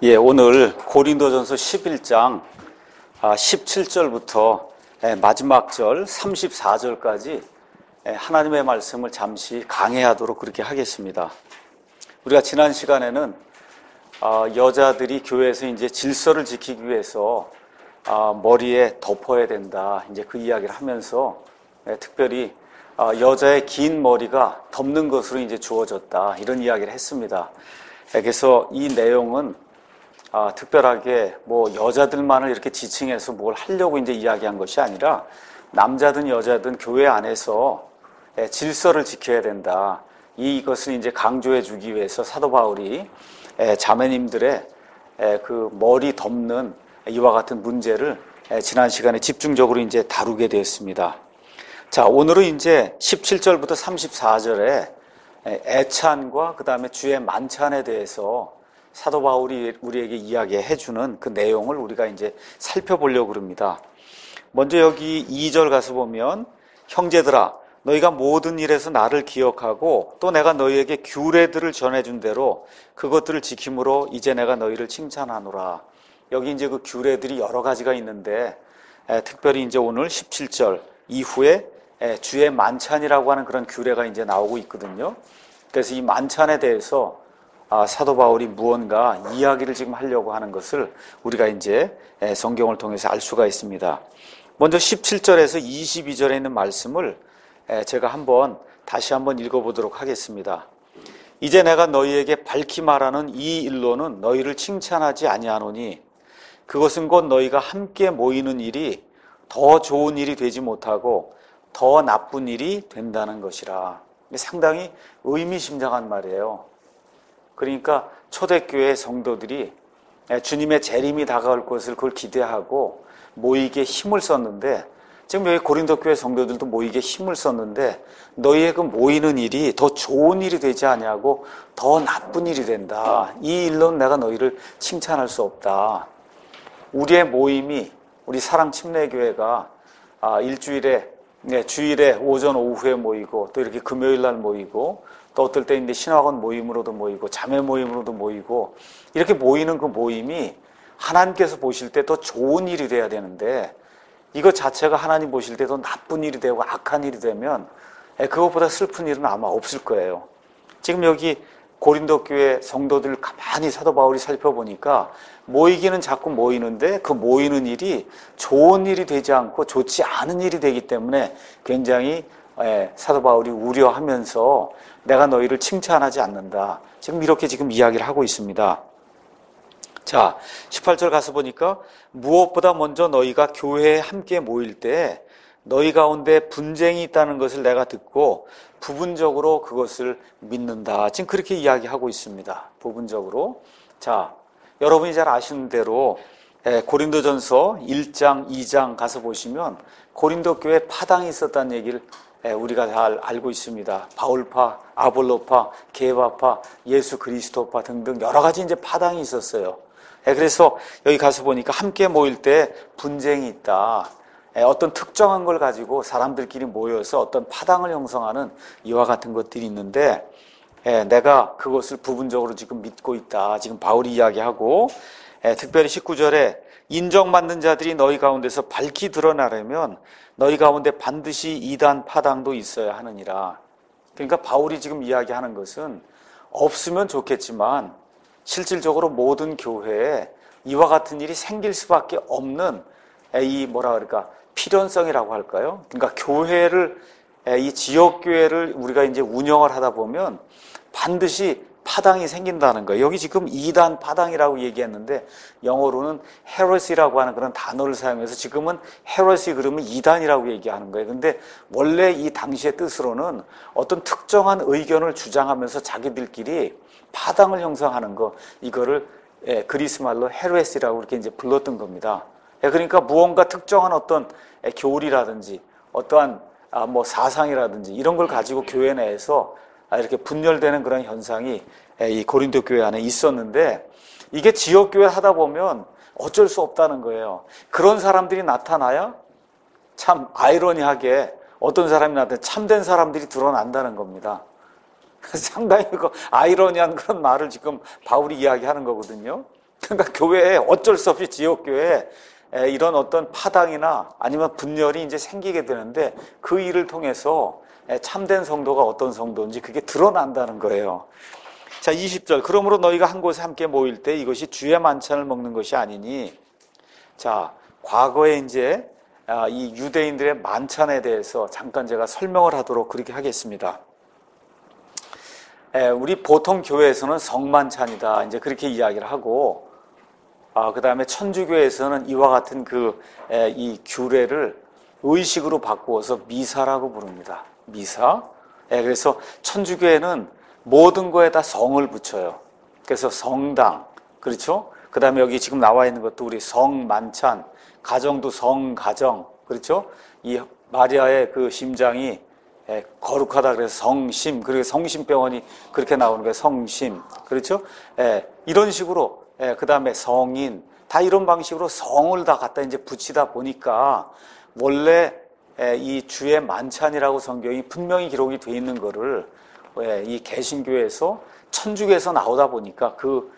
예, 오늘 고린도전서 11장 17절부터 마지막 절 34절까지 하나님의 말씀을 잠시 강해하도록 그렇게 하겠습니다. 우리가 지난 시간에는 여자들이 교회에서 이제 질서를 지키기 위해서 머리에 덮어야 된다, 이제 그 이야기를 하면서 특별히 여자의 긴 머리가 덮는 것으로 이제 주어졌다, 이런 이야기를 했습니다. 그래서 이 내용은 특별하게 뭐 여자들만을 이렇게 지칭해서 뭘 하려고 이제 이야기한 것이 아니라 남자든 여자든 교회 안에서 질서를 지켜야 된다, 이것을 이제 강조해 주기 위해서 사도 바울이 자매님들의 그 머리 덮는 이와 같은 문제를 지난 시간에 집중적으로 이제 다루게 되었습니다. 자, 오늘은 이제 17절부터 34절에 애찬과 그 다음에 주의 만찬에 대해서 사도 바울이 우리에게 이야기해 주는 그 내용을 우리가 이제 살펴보려고 합니다. 먼저 여기 2절 가서 보면, 형제들아 너희가 모든 일에서 나를 기억하고 또 내가 너희에게 규례들을 전해준 대로 그것들을 지킴으로 이제 내가 너희를 칭찬하노라. 여기 이제 그 규례들이 여러 가지가 있는데 특별히 이제 오늘 17절 이후에 주의 만찬이라고 하는 그런 규례가 이제 나오고 있거든요. 그래서 이 만찬에 대해서 사도 바울이 무언가 이야기를 지금 하려고 하는 것을 우리가 이제 성경을 통해서 알 수가 있습니다. 먼저 17절에서 22절에 있는 말씀을 제가 다시 한번 읽어보도록 하겠습니다. 이제 내가 너희에게 밝히 말하는 이 일로는 너희를 칭찬하지 아니하노니 그것은 곧 너희가 함께 모이는 일이 더 좋은 일이 되지 못하고 더 나쁜 일이 된다는 것이라. 상당히 의미심장한 말이에요. 그러니까 초대교회 성도들이 주님의 재림이 다가올 것을 그걸 기대하고 모이기에 힘을 썼는데, 지금 여기 고린도 교회 성도들도 모이기에 힘을 썼는데 너희의 그 모이는 일이 더 좋은 일이 되지 아니하고 더 나쁜 일이 된다. 이 일로는 내가 너희를 칭찬할 수 없다. 우리의 모임이, 우리 사랑침례교회가 주일에 오전 오후에 모이고 또 이렇게 금요일 날 모이고 또 어떨 때 이제 신학원 모임으로도 모이고 자매 모임으로도 모이고 이렇게 모이는 그 모임이 하나님께서 보실 때 더 좋은 일이 돼야 되는데, 이것 자체가 하나님 보실 때 더 나쁜 일이 되고 악한 일이 되면 그것보다 슬픈 일은 아마 없을 거예요. 지금 여기 고린도 교회 성도들을 가만히 사도 바울이 살펴보니까 모이기는 자꾸 모이는데 그 모이는 일이 좋은 일이 되지 않고 좋지 않은 일이 되기 때문에 굉장히 사도 바울이 우려하면서 내가 너희를 칭찬하지 않는다, 지금 이렇게 지금 이야기를 하고 있습니다. 자, 18절 가서 보니까 무엇보다 먼저 너희가 교회에 함께 모일 때 너희 가운데 분쟁이 있다는 것을 내가 듣고 부분적으로 그것을 믿는다, 지금 그렇게 이야기하고 있습니다. 부분적으로. 자, 여러분이 잘 아시는 대로 고린도전서 1장, 2장 가서 보시면 고린도 교회에 파당이 있었다는 얘기를 우리가 잘 알고 있습니다. 바울파, 아볼로파, 게바파, 예수 그리스도파 등등 여러 가지 이제 파당이 있었어요. 그래서 여기 가서 보니까 함께 모일 때 분쟁이 있다. 어떤 특정한 걸 가지고 사람들끼리 모여서 어떤 파당을 형성하는 이와 같은 것들이 있는데 내가 그것을 부분적으로 지금 믿고 있다, 지금 바울이 이야기하고, 특별히 19절에 인정받는 자들이 너희 가운데서 밝히 드러나려면 너희 가운데 반드시 이단 파당도 있어야 하느니라. 그러니까 바울이 지금 이야기하는 것은 없으면 좋겠지만 실질적으로 모든 교회에 이와 같은 일이 생길 수밖에 없는 필연성이라고 할까요? 그러니까 이 지역교회를 우리가 이제 운영을 하다 보면 반드시 파당이 생긴다는 거예요. 여기 지금 이단 파당이라고 얘기했는데 영어로는 헤레시라고 하는 그런 단어를 사용해서 지금은 헤레시 그러면 이단이라고 얘기하는 거예요. 근데 원래 이 당시의 뜻으로는 어떤 특정한 의견을 주장하면서 자기들끼리 파당을 형성하는 거, 이거를 그리스 말로 헤레시라고 이렇게 이제 불렀던 겁니다. 그러니까 무언가 특정한 어떤 교리라든지 어떠한 사상이라든지 이런 걸 가지고 교회 내에서 이렇게 분열되는 그런 현상이 이 고린도 교회 안에 있었는데, 이게 지역교회 하다 보면 어쩔 수 없다는 거예요. 그런 사람들이 나타나야 참 아이러니하게 어떤 사람이 나타나 참된 사람들이 드러난다는 겁니다. 상당히 아이러니한 그런 말을 지금 바울이 이야기하는 거거든요. 그러니까 교회에 어쩔 수 없이 지역교회에 이런 어떤 파당이나 아니면 분열이 이제 생기게 되는데 그 일을 통해서 참된 성도가 어떤 성도인지 그게 드러난다는 거예요. 자, 20절. 그러므로 너희가 한 곳에 함께 모일 때 이것이 주의 만찬을 먹는 것이 아니니. 자, 과거에 이제 이 유대인들의 만찬에 대해서 잠깐 제가 설명을 하도록 그렇게 하겠습니다. 우리 보통 교회에서는 성만찬이다 이제 그렇게 이야기를 하고, 그 다음에 천주교에서는 이와 같은 이 규례를 의식으로 바꾸어서 미사라고 부릅니다. 미사. 그래서 천주교에는 모든 거에다 성을 붙여요. 그래서 성당, 그렇죠? 그 다음에 여기 지금 나와 있는 것도 우리 성만찬, 가정도 성가정, 그렇죠? 이 마리아의 그 심장이 거룩하다 그래서 성심, 그리고 성심병원이 그렇게 나오는 거예요. 성심, 그렇죠? 이런 식으로, 그 다음에 성인, 다 이런 방식으로 성을 다 갖다 이제 붙이다 보니까 원래 이 주의 만찬이라고 성경이 분명히 기록이 되어 있는 거를 이 개신교에서 천주교에서 나오다 보니까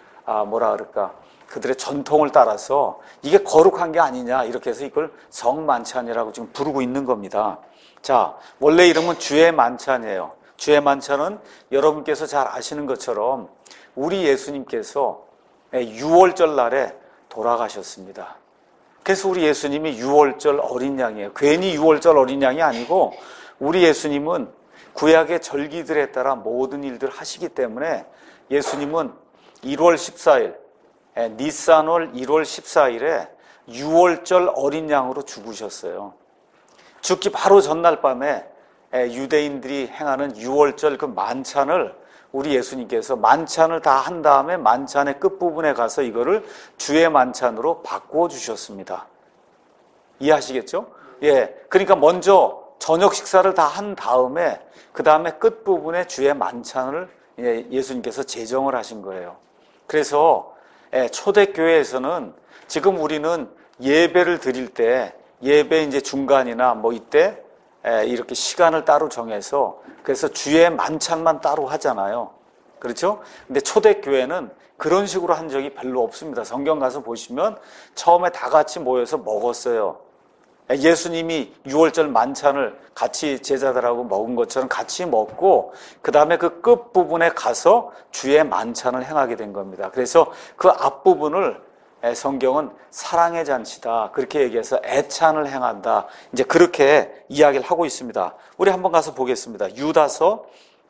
그들의 전통을 따라서 이게 거룩한 게 아니냐 이렇게 해서 이걸 성만찬이라고 지금 부르고 있는 겁니다. 자, 원래 이름은 주의 만찬이에요. 주의 만찬은 여러분께서 잘 아시는 것처럼 우리 예수님께서 6월절 날에 돌아가셨습니다. 그래서 우리 예수님이 6월절 어린 양이에요. 괜히 6월절 어린 양이 아니고 우리 예수님은 구약의 절기들에 따라 모든 일들을 하시기 때문에 예수님은 1월 14일, 니산월 1월 14일에 6월절 어린 양으로 죽으셨어요. 죽기 바로 전날 밤에 유대인들이 행하는 6월절 그 만찬을 우리 예수님께서 만찬을 다 한 다음에 만찬의 끝부분에 가서 이거를 주의 만찬으로 바꾸어 주셨습니다. 이해하시겠죠? 그러니까 먼저 저녁 식사를 다 한 다음에 그 다음에 끝부분에 주의 만찬을 예수님께서 제정을 하신 거예요. 그래서 초대교회에서는 지금 우리는 예배를 드릴 때 예배 이제 중간이나 이때 이렇게 시간을 따로 정해서 그래서 주의 만찬만 따로 하잖아요. 그렇죠? 근데 초대교회는 그런 식으로 한 적이 별로 없습니다. 성경 가서 보시면 처음에 다 같이 모여서 먹었어요. 예수님이 6월절 만찬을 같이 제자들하고 먹은 것처럼 같이 먹고 그 다음에 그 끝부분에 가서 주의 만찬을 행하게 된 겁니다. 그래서 그 앞부분을 성경은 사랑의 잔치다 그렇게 얘기해서 애찬을 행한다 이제 그렇게 이야기를 하고 있습니다. 우리 한번 가서 보겠습니다. 유다서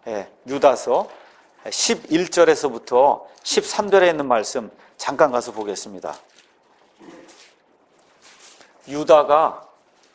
11절에서부터 13절에 있는 말씀 잠깐 가서 보겠습니다. 유다가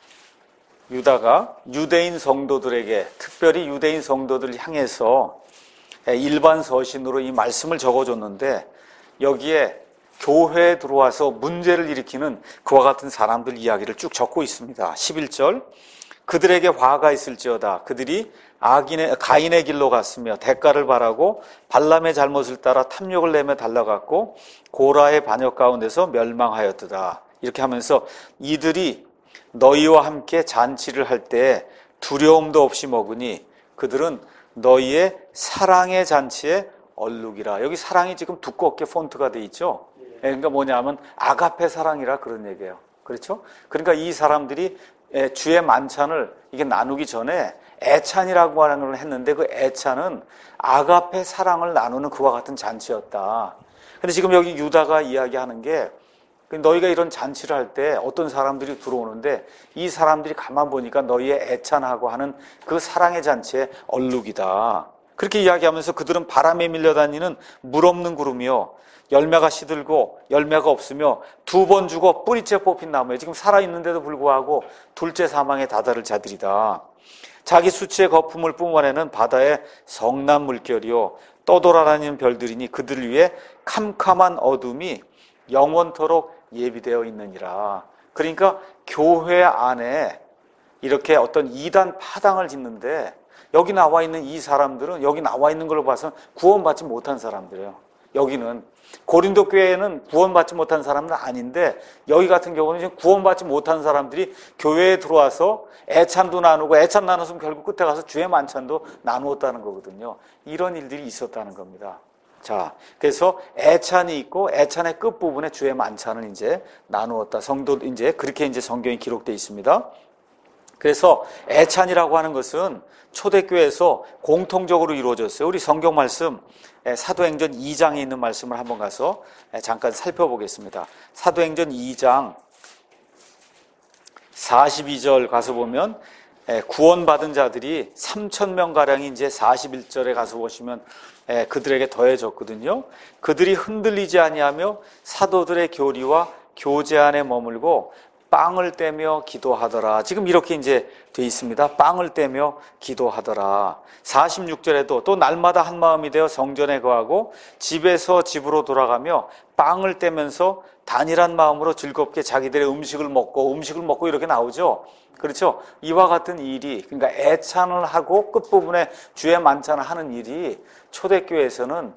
유대인 성도들에게 특별히 유대인 성도들을 향해서 일반 서신으로 이 말씀을 적어줬는데 여기에 교회에 들어와서 문제를 일으키는 그와 같은 사람들 이야기를 쭉 적고 있습니다. 11절 그들에게 화가 있을지어다. 그들이 가인의 길로 갔으며 대가를 바라고 발람의 잘못을 따라 탐욕을 내며 달려갔고 고라의 반역 가운데서 멸망하였도다. 이렇게 하면서 이들이 너희와 함께 잔치를 할 때 두려움도 없이 먹으니 그들은 너희의 사랑의 잔치에 얼룩이라. 여기 사랑이 지금 두껍게 폰트가 돼 있죠. 그러니까 뭐냐면 아가페 사랑이라 그런 얘기예요. 그렇죠? 그러니까 이 사람들이 주의 만찬을 이게 나누기 전에 애찬이라고 하는 걸 했는데 그 애찬은 아가페 사랑을 나누는 그와 같은 잔치였다. 근데 지금 여기 유다가 이야기하는 게 너희가 이런 잔치를 할 때 어떤 사람들이 들어오는데 이 사람들이 가만 보니까 너희의 애찬하고 하는 그 사랑의 잔치의 얼룩이다. 그렇게 이야기하면서 그들은 바람에 밀려다니는 물 없는 구름이요 열매가 시들고 열매가 없으며 2번 죽어 뿌리째 뽑힌 나무에 지금 살아있는데도 불구하고 둘째 사망에 다다를 자들이다. 자기 수치의 거품을 뿜어내는 바다의 성난 물결이요 떠돌아다니는 별들이니 그들 위에 캄캄한 어둠이 영원토록 예비되어 있느니라. 그러니까 교회 안에 이렇게 어떤 이단 파당을 짓는데 여기 나와 있는 이 사람들은 여기 나와 있는 걸로 봐서 구원받지 못한 사람들이에요. 여기는 고린도 교회에는 구원받지 못한 사람은 아닌데 여기 같은 경우는 지금 구원받지 못한 사람들이 교회에 들어와서 애찬도 나누고 애찬 나눴으면 결국 끝에 가서 주의 만찬도 나누었다는 거거든요. 이런 일들이 있었다는 겁니다. 자, 그래서 애찬이 있고 애찬의 끝부분에 주의 만찬을 이제 나누었다. 성도 이제 그렇게 이제 성경이 기록되어 있습니다. 그래서 애찬이라고 하는 것은 초대교회에서 공통적으로 이루어졌어요. 우리 성경 말씀 사도행전 2장에 있는 말씀을 한번 가서 잠깐 살펴보겠습니다. 사도행전 2장 42절 가서 보면 구원받은 자들이 3,000명가량이 이제 41절에 가서 보시면 그들에게 더해졌거든요. 그들이 흔들리지 아니하며 사도들의 교리와 교제 안에 머물고 빵을 떼며 기도하더라. 지금 이렇게 이제 돼 있습니다. 빵을 떼며 기도하더라. 46절에도 또 날마다 한 마음이 되어 성전에 거하고 집에서 집으로 돌아가며 빵을 떼면서 단일한 마음으로 즐겁게 자기들의 음식을 먹고 이렇게 나오죠. 그렇죠? 이와 같은 일이, 그러니까 애찬을 하고 끝부분에 주의 만찬을 하는 일이 초대교회에서는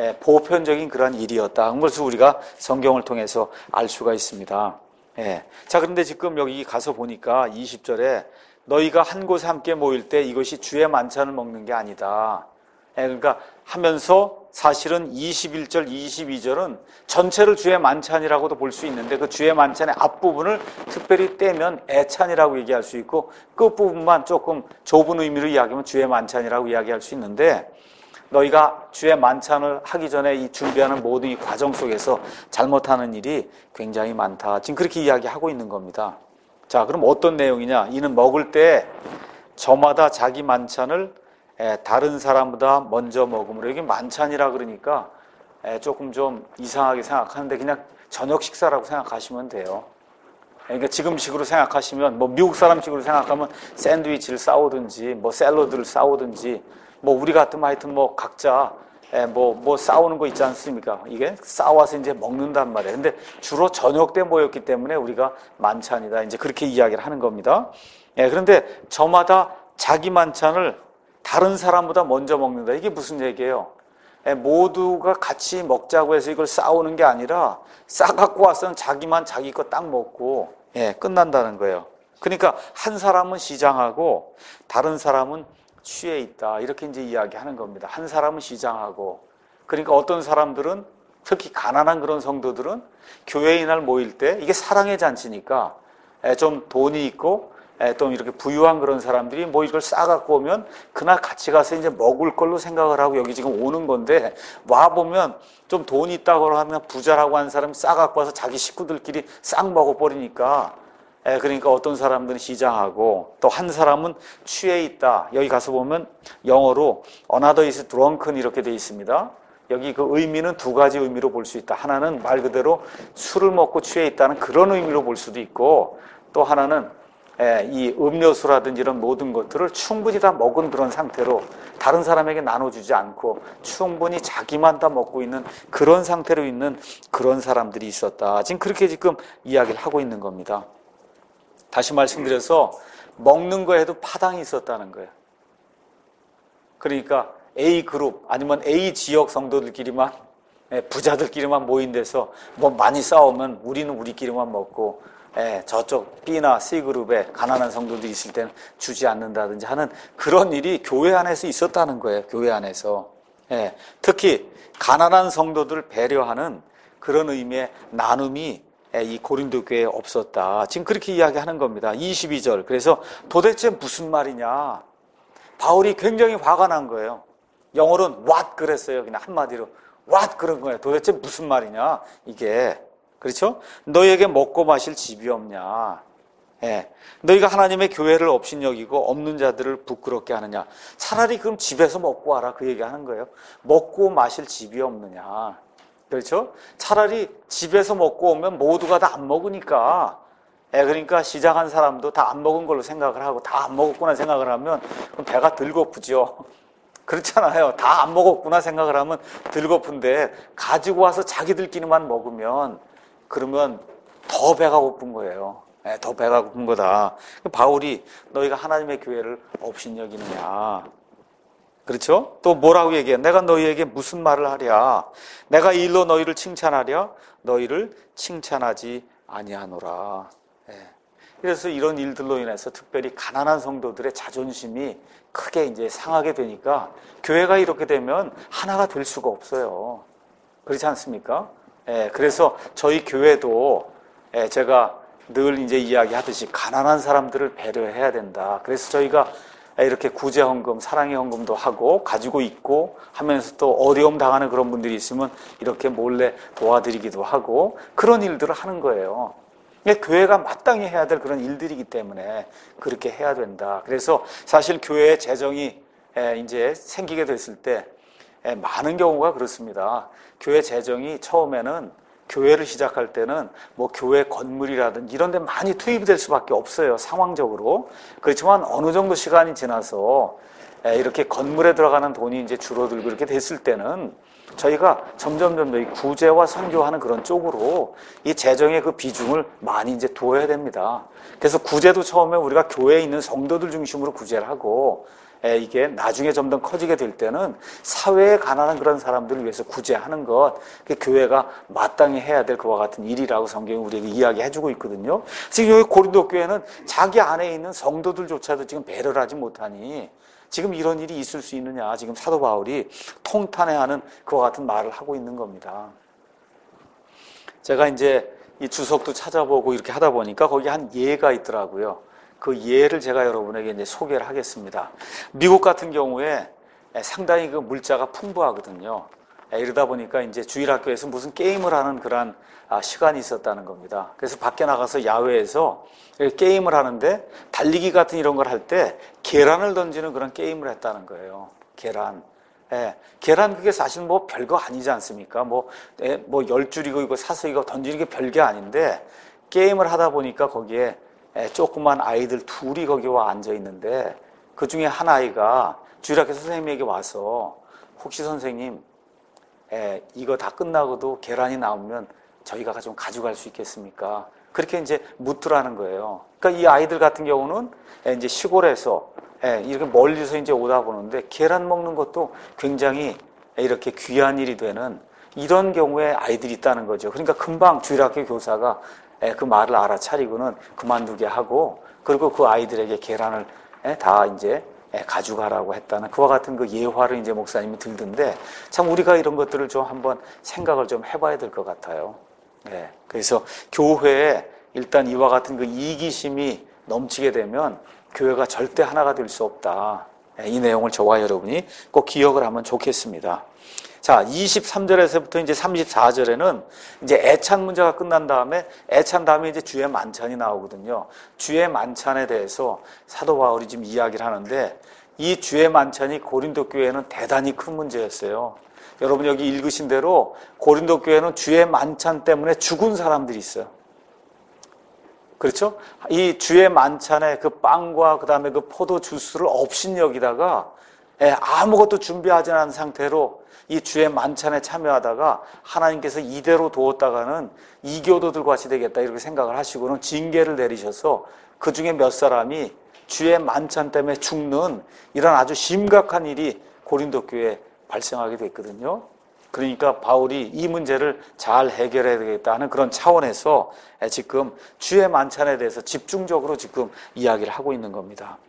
보편적인 그런 일이었다. 그것을 우리가 성경을 통해서 알 수가 있습니다. 자, 그런데 지금 여기 가서 보니까 20절에 너희가 한 곳에 함께 모일 때 이것이 주의 만찬을 먹는 게 아니다. 그러니까 하면서 사실은 21절, 22절은 전체를 주의 만찬이라고도 볼 수 있는데 그 주의 만찬의 앞부분을 특별히 떼면 애찬이라고 얘기할 수 있고 끝부분만 조금 좁은 의미로 이야기하면 주의 만찬이라고 이야기할 수 있는데 너희가 주의 만찬을 하기 전에 이 준비하는 모든 이 과정 속에서 잘못하는 일이 굉장히 많다. 지금 그렇게 이야기하고 있는 겁니다. 자, 그럼 어떤 내용이냐? 이는 먹을 때 저마다 자기 만찬을 다른 사람보다 먼저 먹음으로. 이게 만찬이라 그러니까 조금 좀 이상하게 생각하는데 그냥 저녁 식사라고 생각하시면 돼요. 그러니까 지금식으로 생각하시면 뭐 미국 사람식으로 생각하면 샌드위치를 싸우든지 뭐 샐러드를 싸우든지 뭐 우리 같으면 하여튼 뭐 각자 뭐 싸우는 거 있지 않습니까? 이게 싸워서 이제 먹는단 말이에요. 근데 주로 저녁 때 모였기 때문에 우리가 만찬이다. 이제 그렇게 이야기를 하는 겁니다. 그런데 저마다 자기 만찬을 다른 사람보다 먼저 먹는다. 이게 무슨 얘기예요? 모두가 같이 먹자고 해서 이걸 싸우는 게 아니라 싸갖고 와서는 자기만 자기 거 딱 먹고 끝난다는 거예요. 그러니까 한 사람은 시장하고 다른 사람은 취해 있다. 이렇게 이제 이야기하는 겁니다. 한 사람은 시장하고. 그러니까 어떤 사람들은 특히 가난한 그런 성도들은 교회에 날 모일 때 이게 사랑의 잔치니까 좀 돈이 있고 또 이렇게 부유한 그런 사람들이 뭐 이걸 싸갖고 오면 그날 같이 가서 이제 먹을 걸로 생각을 하고 여기 지금 오는 건데 와보면 좀 돈이 있다고 하면 부자라고 하는 사람이 싸갖고 와서 자기 식구들끼리 싹 먹어버리니까 그러니까 어떤 사람들은 시장하고 또 한 사람은 취해 있다. 여기 가서 보면 영어로 another is drunken 이렇게 돼 있습니다. 여기 그 의미는 두 가지 의미로 볼 수 있다. 하나는 말 그대로 술을 먹고 취해 있다는 그런 의미로 볼 수도 있고 또 하나는 이 음료수라든지 이런 모든 것들을 충분히 다 먹은 그런 상태로 다른 사람에게 나눠주지 않고 충분히 자기만 다 먹고 있는 그런 상태로 있는 그런 사람들이 있었다. 지금 그렇게 지금 이야기를 하고 있는 겁니다. 다시 말씀드려서 먹는 거에도 파당이 있었다는 거예요. 그러니까 A 그룹 아니면 A 지역 성도들끼리만 부자들끼리만 모인 데서 뭐 많이 싸우면 우리는 우리끼리만 먹고 저쪽 B나 C그룹에 가난한 성도들이 있을 때는 주지 않는다든지 하는 그런 일이 교회 안에서 있었다는 거예요. 교회 안에서. 특히 가난한 성도들을 배려하는 그런 의미의 나눔이 이 고린도 교회에 없었다. 지금 그렇게 이야기하는 겁니다. 22절. 그래서 도대체 무슨 말이냐. 바울이 굉장히 화가 난 거예요. 영어로는 what 그랬어요. 그냥 한마디로 what 그런 거예요. 도대체 무슨 말이냐 이게. 그렇죠? 너희에게 먹고 마실 집이 없냐. 너희가 하나님의 교회를 업신여기고 없는 자들을 부끄럽게 하느냐. 차라리 그럼 집에서 먹고 와라. 그 얘기하는 거예요. 먹고 마실 집이 없느냐. 그렇죠? 차라리 집에서 먹고 오면 모두가 다 안 먹으니까 그러니까 시장한 사람도 다 안 먹은 걸로 생각을 하고 다 안 먹었구나 생각을 하면 그럼 배가 덜 고프죠. 그렇잖아요. 다 안 먹었구나 생각을 하면 덜 고픈데 가지고 와서 자기들끼리만 먹으면 그러면 더 배가 고픈 거예요. 더 배가 고픈 거다. 바울이 너희가 하나님의 교회를 업신여기느냐. 그렇죠? 또 뭐라고 얘기해? 내가 너희에게 무슨 말을 하랴? 내가 이 일로 너희를 칭찬하랴? 너희를 칭찬하지 아니하노라. 그래서 이런 일들로 인해서 특별히 가난한 성도들의 자존심이 크게 이제 상하게 되니까 교회가 이렇게 되면 하나가 될 수가 없어요. 그렇지 않습니까? 그래서 저희 교회도 제가 늘 이제 이야기하듯이 가난한 사람들을 배려해야 된다. 그래서 저희가 이렇게 구제 헌금, 사랑의 헌금도 하고 가지고 있고 하면서 또 어려움 당하는 그런 분들이 있으면 이렇게 몰래 도와드리기도 하고 그런 일들을 하는 거예요. 교회가 마땅히 해야 될 그런 일들이기 때문에 그렇게 해야 된다. 그래서 사실 교회의 재정이 이제 생기게 됐을 때 많은 경우가 그렇습니다. 교회 재정이 처음에는 교회를 시작할 때는 뭐 교회 건물이라든지 이런 데 많이 투입이 될 수밖에 없어요. 상황적으로. 그렇지만 어느 정도 시간이 지나서 이렇게 건물에 들어가는 돈이 이제 줄어들고 이렇게 됐을 때는 저희가 점점 이 구제와 선교하는 그런 쪽으로 이 재정의 그 비중을 많이 이제 두어야 됩니다. 그래서 구제도 처음에 우리가 교회에 있는 성도들 중심으로 구제를 하고 이게 나중에 점점 커지게 될 때는 사회에 가난한 그런 사람들을 위해서 구제하는 것, 교회가 마땅히 해야 될 그와 같은 일이라고 성경이 우리에게 이야기해주고 있거든요. 지금 여기 고린도 교회는 자기 안에 있는 성도들조차도 지금 배려를 하지 못하니 지금 이런 일이 있을 수 있느냐, 지금 사도 바울이 통탄해하는 그와 같은 말을 하고 있는 겁니다. 제가 이제 이 주석도 찾아보고 이렇게 하다 보니까 거기 한 예가 있더라고요. 그 예를 제가 여러분에게 이제 소개를 하겠습니다. 미국 같은 경우에 상당히 그 물자가 풍부하거든요. 이러다 보니까 이제 주일학교에서 무슨 게임을 하는 그런 시간이 있었다는 겁니다. 그래서 밖에 나가서 야외에서 게임을 하는데 달리기 같은 이런 걸 할 때 계란을 던지는 그런 게임을 했다는 거예요. 계란. 계란 그게 사실 뭐 별거 아니지 않습니까? 뭐 10줄이고 이거 사서 이거 던지는 게 별게 아닌데 게임을 하다 보니까 거기에 조그만 아이들 둘이 거기 와 앉아 있는데 그 중에 한 아이가 주일학교 선생님에게 와서 혹시 선생님 이거 다 끝나고도 계란이 나오면 저희가 좀 가져갈 수 있겠습니까? 그렇게 이제 묻더라는 거예요. 그러니까 이 아이들 같은 경우는 이제 시골에서 이렇게 멀리서 이제 오다 보는데 계란 먹는 것도 굉장히 이렇게 귀한 일이 되는 이런 경우에 아이들이 있다는 거죠. 그러니까 금방 주일학교 교사가 그 말을 알아차리고는 그만두게 하고 그리고 그 아이들에게 계란을 다 이제 가져가라고 했다는 그와 같은 그 예화를 이제 목사님이 들던데 참 우리가 이런 것들을 좀 한번 생각을 좀 해봐야 될 것 같아요. 그래서 교회에 일단 이와 같은 그 이기심이 넘치게 되면 교회가 절대 하나가 될 수 없다. 이 내용을 저와 여러분이 꼭 기억을 하면 좋겠습니다. 자, 23절에서부터 이제 34절에는 이제 애찬 문제가 끝난 다음에 애찬 다음에 이제 주의 만찬이 나오거든요. 주의 만찬에 대해서 사도 바울이 지금 이야기를 하는데 이 주의 만찬이 고린도 교회에는 대단히 큰 문제였어요. 여러분 여기 읽으신 대로 고린도 교회는 주의 만찬 때문에 죽은 사람들이 있어요. 그렇죠? 이 주의 만찬에 그 빵과 그 다음에 그 포도 주스를 업신여기다가 아무것도 준비하지 않은 상태로 이 주의 만찬에 참여하다가 하나님께서 이대로 두었다가는 이교도들 같이 되겠다 이렇게 생각을 하시고는 징계를 내리셔서 그 중에 몇 사람이 주의 만찬 때문에 죽는 이런 아주 심각한 일이 고린도 교회에 발생하게 됐거든요. 그러니까 바울이 이 문제를 잘 해결해야 되겠다는 그런 차원에서 지금 주의 만찬에 대해서 집중적으로 지금 이야기를 하고 있는 겁니다.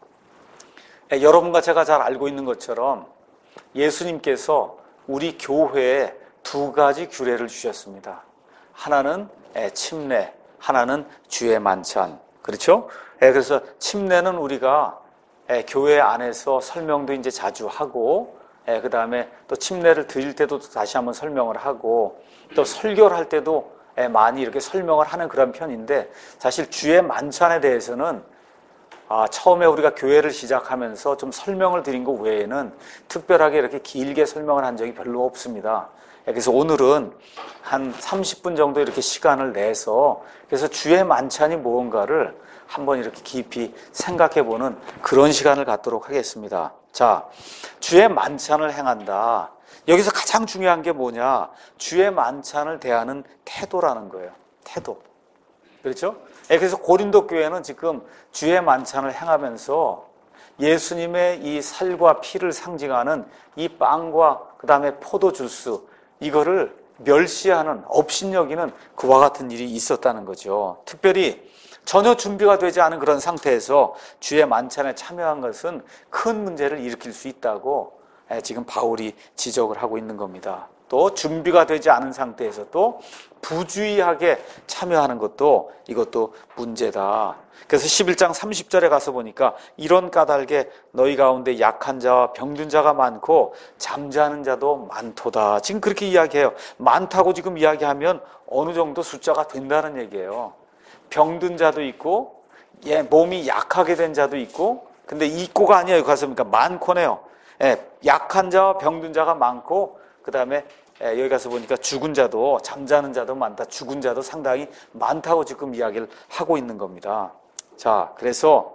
여러분과 제가 잘 알고 있는 것처럼 예수님께서 우리 교회에 두 가지 규례를 주셨습니다. 하나는 침례, 하나는 주의 만찬. 그렇죠? 그래서 침례는 우리가 교회 안에서 설명도 이제 자주 하고 그 다음에 또 침례를 드릴 때도 다시 한번 설명을 하고 또 설교를 할 때도 많이 이렇게 설명을 하는 그런 편인데 사실 주의 만찬에 대해서는 처음에 우리가 교회를 시작하면서 좀 설명을 드린 것 외에는 특별하게 이렇게 길게 설명을 한 적이 별로 없습니다. 그래서 오늘은 한 30분 정도 이렇게 시간을 내서 그래서 주의 만찬이 무언가를 한번 이렇게 깊이 생각해보는 그런 시간을 갖도록 하겠습니다. 자, 주의 만찬을 행한다. 여기서 가장 중요한 게 뭐냐? 주의 만찬을 대하는 태도라는 거예요. 태도. 그렇죠? 그래서 고린도 교회는 지금 주의 만찬을 행하면서 예수님의 이 살과 피를 상징하는 이 빵과 그 다음에 포도 주스 이거를 멸시하는 업신여기는 그와 같은 일이 있었다는 거죠. 특별히 전혀 준비가 되지 않은 그런 상태에서 주의 만찬에 참여한 것은 큰 문제를 일으킬 수 있다고 지금 바울이 지적을 하고 있는 겁니다. 또 준비가 되지 않은 상태에서 또 부주의하게 참여하는 것도 이것도 문제다. 그래서 11장 30절에 가서 보니까 이런 까닭에 너희 가운데 약한 자와 병든 자가 많고 잠자는 자도 많도다. 지금 그렇게 이야기해요. 많다고 지금 이야기하면 어느 정도 숫자가 된다는 얘기예요. 병든 자도 있고 몸이 약하게 된 자도 있고, 근데 있고가 아니에요. 가서 보니까 많고네요. 약한 자와 병든 자가 많고, 그 다음에 여기 가서 보니까 죽은 자도, 잠자는 자도 많다. 죽은 자도 상당히 많다고 지금 이야기를 하고 있는 겁니다. 자, 그래서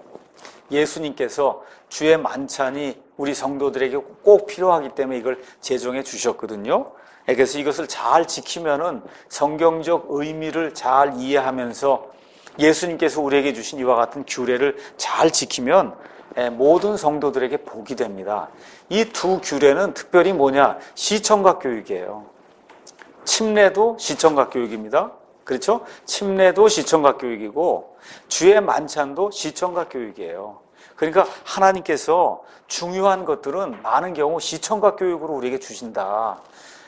예수님께서 주의 만찬이 우리 성도들에게 꼭 필요하기 때문에 이걸 제정해 주셨거든요. 그래서 이것을 잘 지키면은 성경적 의미를 잘 이해하면서 예수님께서 우리에게 주신 이와 같은 규례를 잘 지키면 모든 성도들에게 복이 됩니다. 이 두 규례는 특별히 뭐냐? 시청각 교육이에요. 침례도 시청각 교육입니다. 그렇죠? 침례도 시청각 교육이고 주의 만찬도 시청각 교육이에요. 그러니까 하나님께서 중요한 것들은 많은 경우 시청각 교육으로 우리에게 주신다.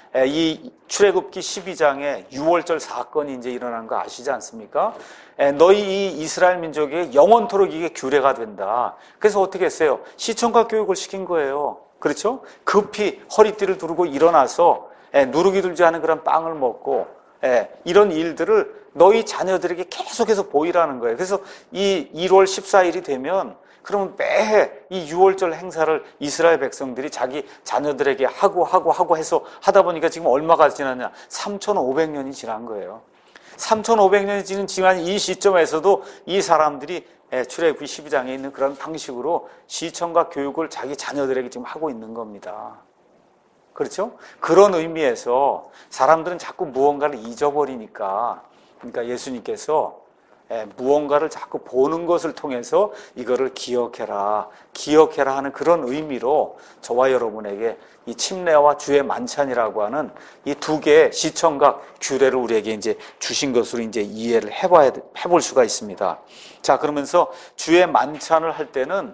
이 출애굽기 12장에 유월절 사건이 이제 일어난 거 아시지 않습니까? 너희 이 이스라엘 민족의 영원토록 이게 규례가 된다. 그래서 어떻게 했어요? 시청각 교육을 시킨 거예요. 그렇죠? 급히 허리띠를 두르고 일어나서 누르기 들지 않은 그런 빵을 먹고 이런 일들을 너희 자녀들에게 계속해서 보이라는 거예요. 그래서 이 1월 14일이 되면 그러면 매해 이 유월절 행사를 이스라엘 백성들이 자기 자녀들에게 하고 해서 하다 보니까 지금 얼마가 지났냐? 3,500년이 지난 거예요. 3,500년이 지난 이 시점에서도 이 사람들이 출애굽기 12장에 있는 그런 방식으로 시청각 교육을 자기 자녀들에게 지금 하고 있는 겁니다. 그렇죠? 그런 의미에서 사람들은 자꾸 무언가를 잊어버리니까, 그러니까 예수님께서 무언가를 자꾸 보는 것을 통해서 이거를 기억해라 하는 그런 의미로 저와 여러분에게 이 침례와 주의 만찬이라고 하는 이 두 개의 시청각 규례를 우리에게 이제 주신 것으로 이제 이해를 해볼 수가 있습니다. 자, 그러면서 주의 만찬을 할 때는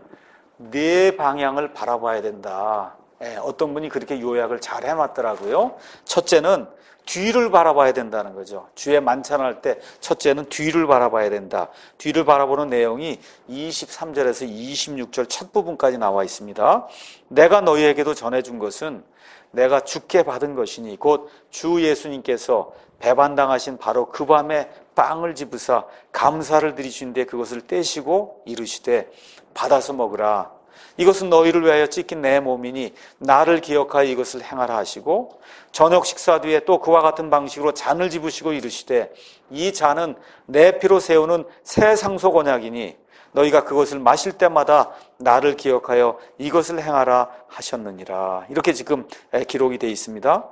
네 방향을 바라봐야 된다. 어떤 분이 그렇게 요약을 잘 해놨더라고요. 첫째는 뒤를 바라봐야 된다는 거죠. 주의 만찬할 때 첫째는 뒤를 바라봐야 된다. 뒤를 바라보는 내용이 23절에서 26절 첫 부분까지 나와 있습니다. 내가 너희에게도 전해준 것은 내가 주께 받은 것이니 곧 주 예수님께서 배반당하신 바로 그 밤에 빵을 집으사 감사를 드리신데 그것을 떼시고 이르시되 받아서 먹으라. 이것은 너희를 위하여 찢긴 내 몸이니 나를 기억하여 이것을 행하라 하시고 저녁 식사 뒤에 또 그와 같은 방식으로 잔을 집으시고 이르시되 이 잔은 내 피로 세우는 새 상속 언약이니 너희가 그것을 마실 때마다 나를 기억하여 이것을 행하라 하셨느니라. 이렇게 지금 기록이 되어 있습니다.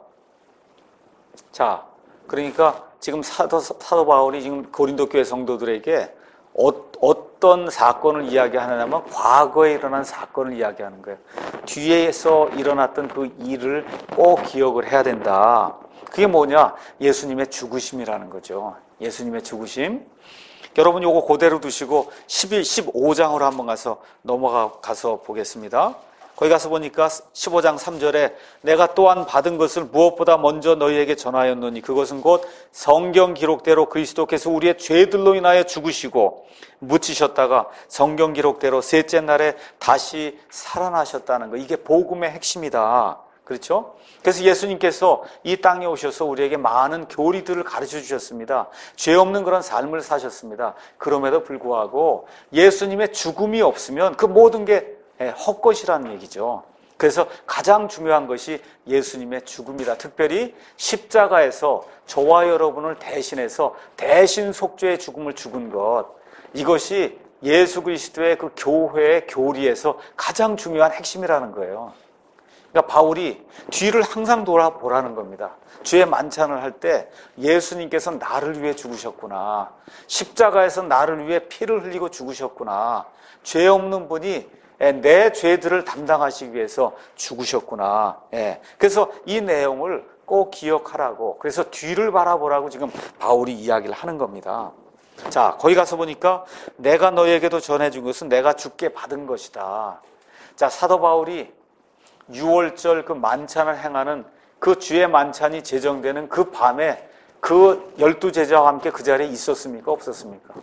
자, 그러니까 지금 사도 바울이 지금 고린도 교회 성도들에게 어떤 사건을 이야기하느냐면 과거에 일어난 사건을 이야기하는 거예요. 뒤에서 일어났던 그 일을 꼭 기억을 해야 된다. 그게 뭐냐? 예수님의 죽으심이라는 거죠. 예수님의 죽으심. 여러분 요거 그대로 두시고 15장으로 한번 넘어가서 보겠습니다. 거기 가서 보니까 15장 3절에 내가 또한 받은 것을 무엇보다 먼저 너희에게 전하였노니 그것은 곧 성경 기록대로 그리스도께서 우리의 죄들로 인하여 죽으시고 묻히셨다가 성경 기록대로 셋째 날에 다시 살아나셨다는 거. 이게 복음의 핵심이다. 그렇죠? 그래서 예수님께서 이 땅에 오셔서 우리에게 많은 교리들을 가르쳐 주셨습니다. 죄 없는 그런 삶을 사셨습니다. 그럼에도 불구하고 예수님의 죽음이 없으면 그 모든 게 헛것이라는 얘기죠. 그래서 가장 중요한 것이 예수님의 죽음이다. 특별히 십자가에서 저와 여러분을 대신해서 대신 속죄의 죽음을 죽은 것, 이것이 예수 그리스도의 그 교회의 교리에서 가장 중요한 핵심이라는 거예요. 그러니까 바울이 뒤를 항상 돌아보라는 겁니다. 주의 만찬을 할 때 예수님께서 나를 위해 죽으셨구나. 십자가에서 나를 위해 피를 흘리고 죽으셨구나. 죄 없는 분이 내 죄들을 담당하시기 위해서 죽으셨구나. 그래서 이 내용을 꼭 기억하라고, 그래서 뒤를 바라보라고 지금 바울이 이야기를 하는 겁니다. 자, 거기 가서 보니까 내가 너에게도 전해준 것은 내가 주께 받은 것이다. 자, 사도 바울이 6월절 그 만찬을 행하는 그 주의 만찬이 제정되는 그 밤에 그 12제자와 함께 그 자리에 있었습니까? 없었습니까?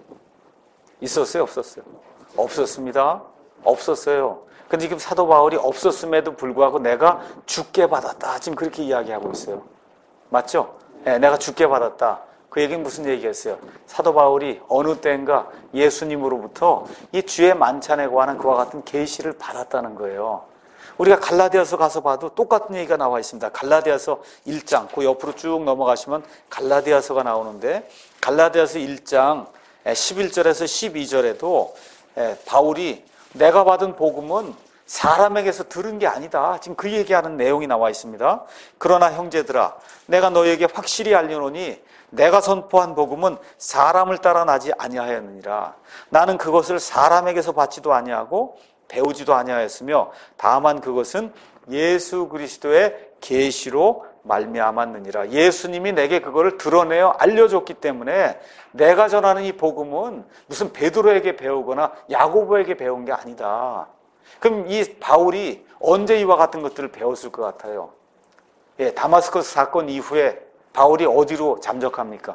있었어요? 없었어요? 없었습니다. 없었어요. 근데 지금 사도 바울이 없었음에도 불구하고 내가 주께 받았다. 지금 그렇게 이야기하고 있어요. 맞죠? 네, 내가 주께 받았다. 그 얘기는 무슨 얘기겠어요? 사도 바울이 어느 때인가 예수님으로부터 이 주의 만찬에 관한 그와 같은 계시를 받았다는 거예요. 우리가 갈라디아서 가서 봐도 똑같은 얘기가 나와 있습니다. 갈라디아서 1장, 그 옆으로 쭉 넘어가시면 갈라디아서가 나오는데 갈라디아서 1장 11절에서 12절에도 바울이 내가 받은 복음은 사람에게서 들은 게 아니다. 지금 그 얘기하는 내용이 나와 있습니다. 그러나 형제들아, 내가 너에게 확실히 알려노니 내가 선포한 복음은 사람을 따라 나지 아니하였느니라. 나는 그것을 사람에게서 받지도 아니하고 배우지도 아니하였으며 다만 그것은 예수 그리스도의 계시로 말미암았느니라. 예수님이 내게 그거를 드러내어 알려줬기 때문에 내가 전하는 이 복음은 무슨 베드로에게 배우거나 야고보에게 배운 게 아니다. 그럼 이 바울이 언제 이와 같은 것들을 배웠을 것 같아요? 다마스커스 사건 이후에 바울이 어디로 잠적합니까?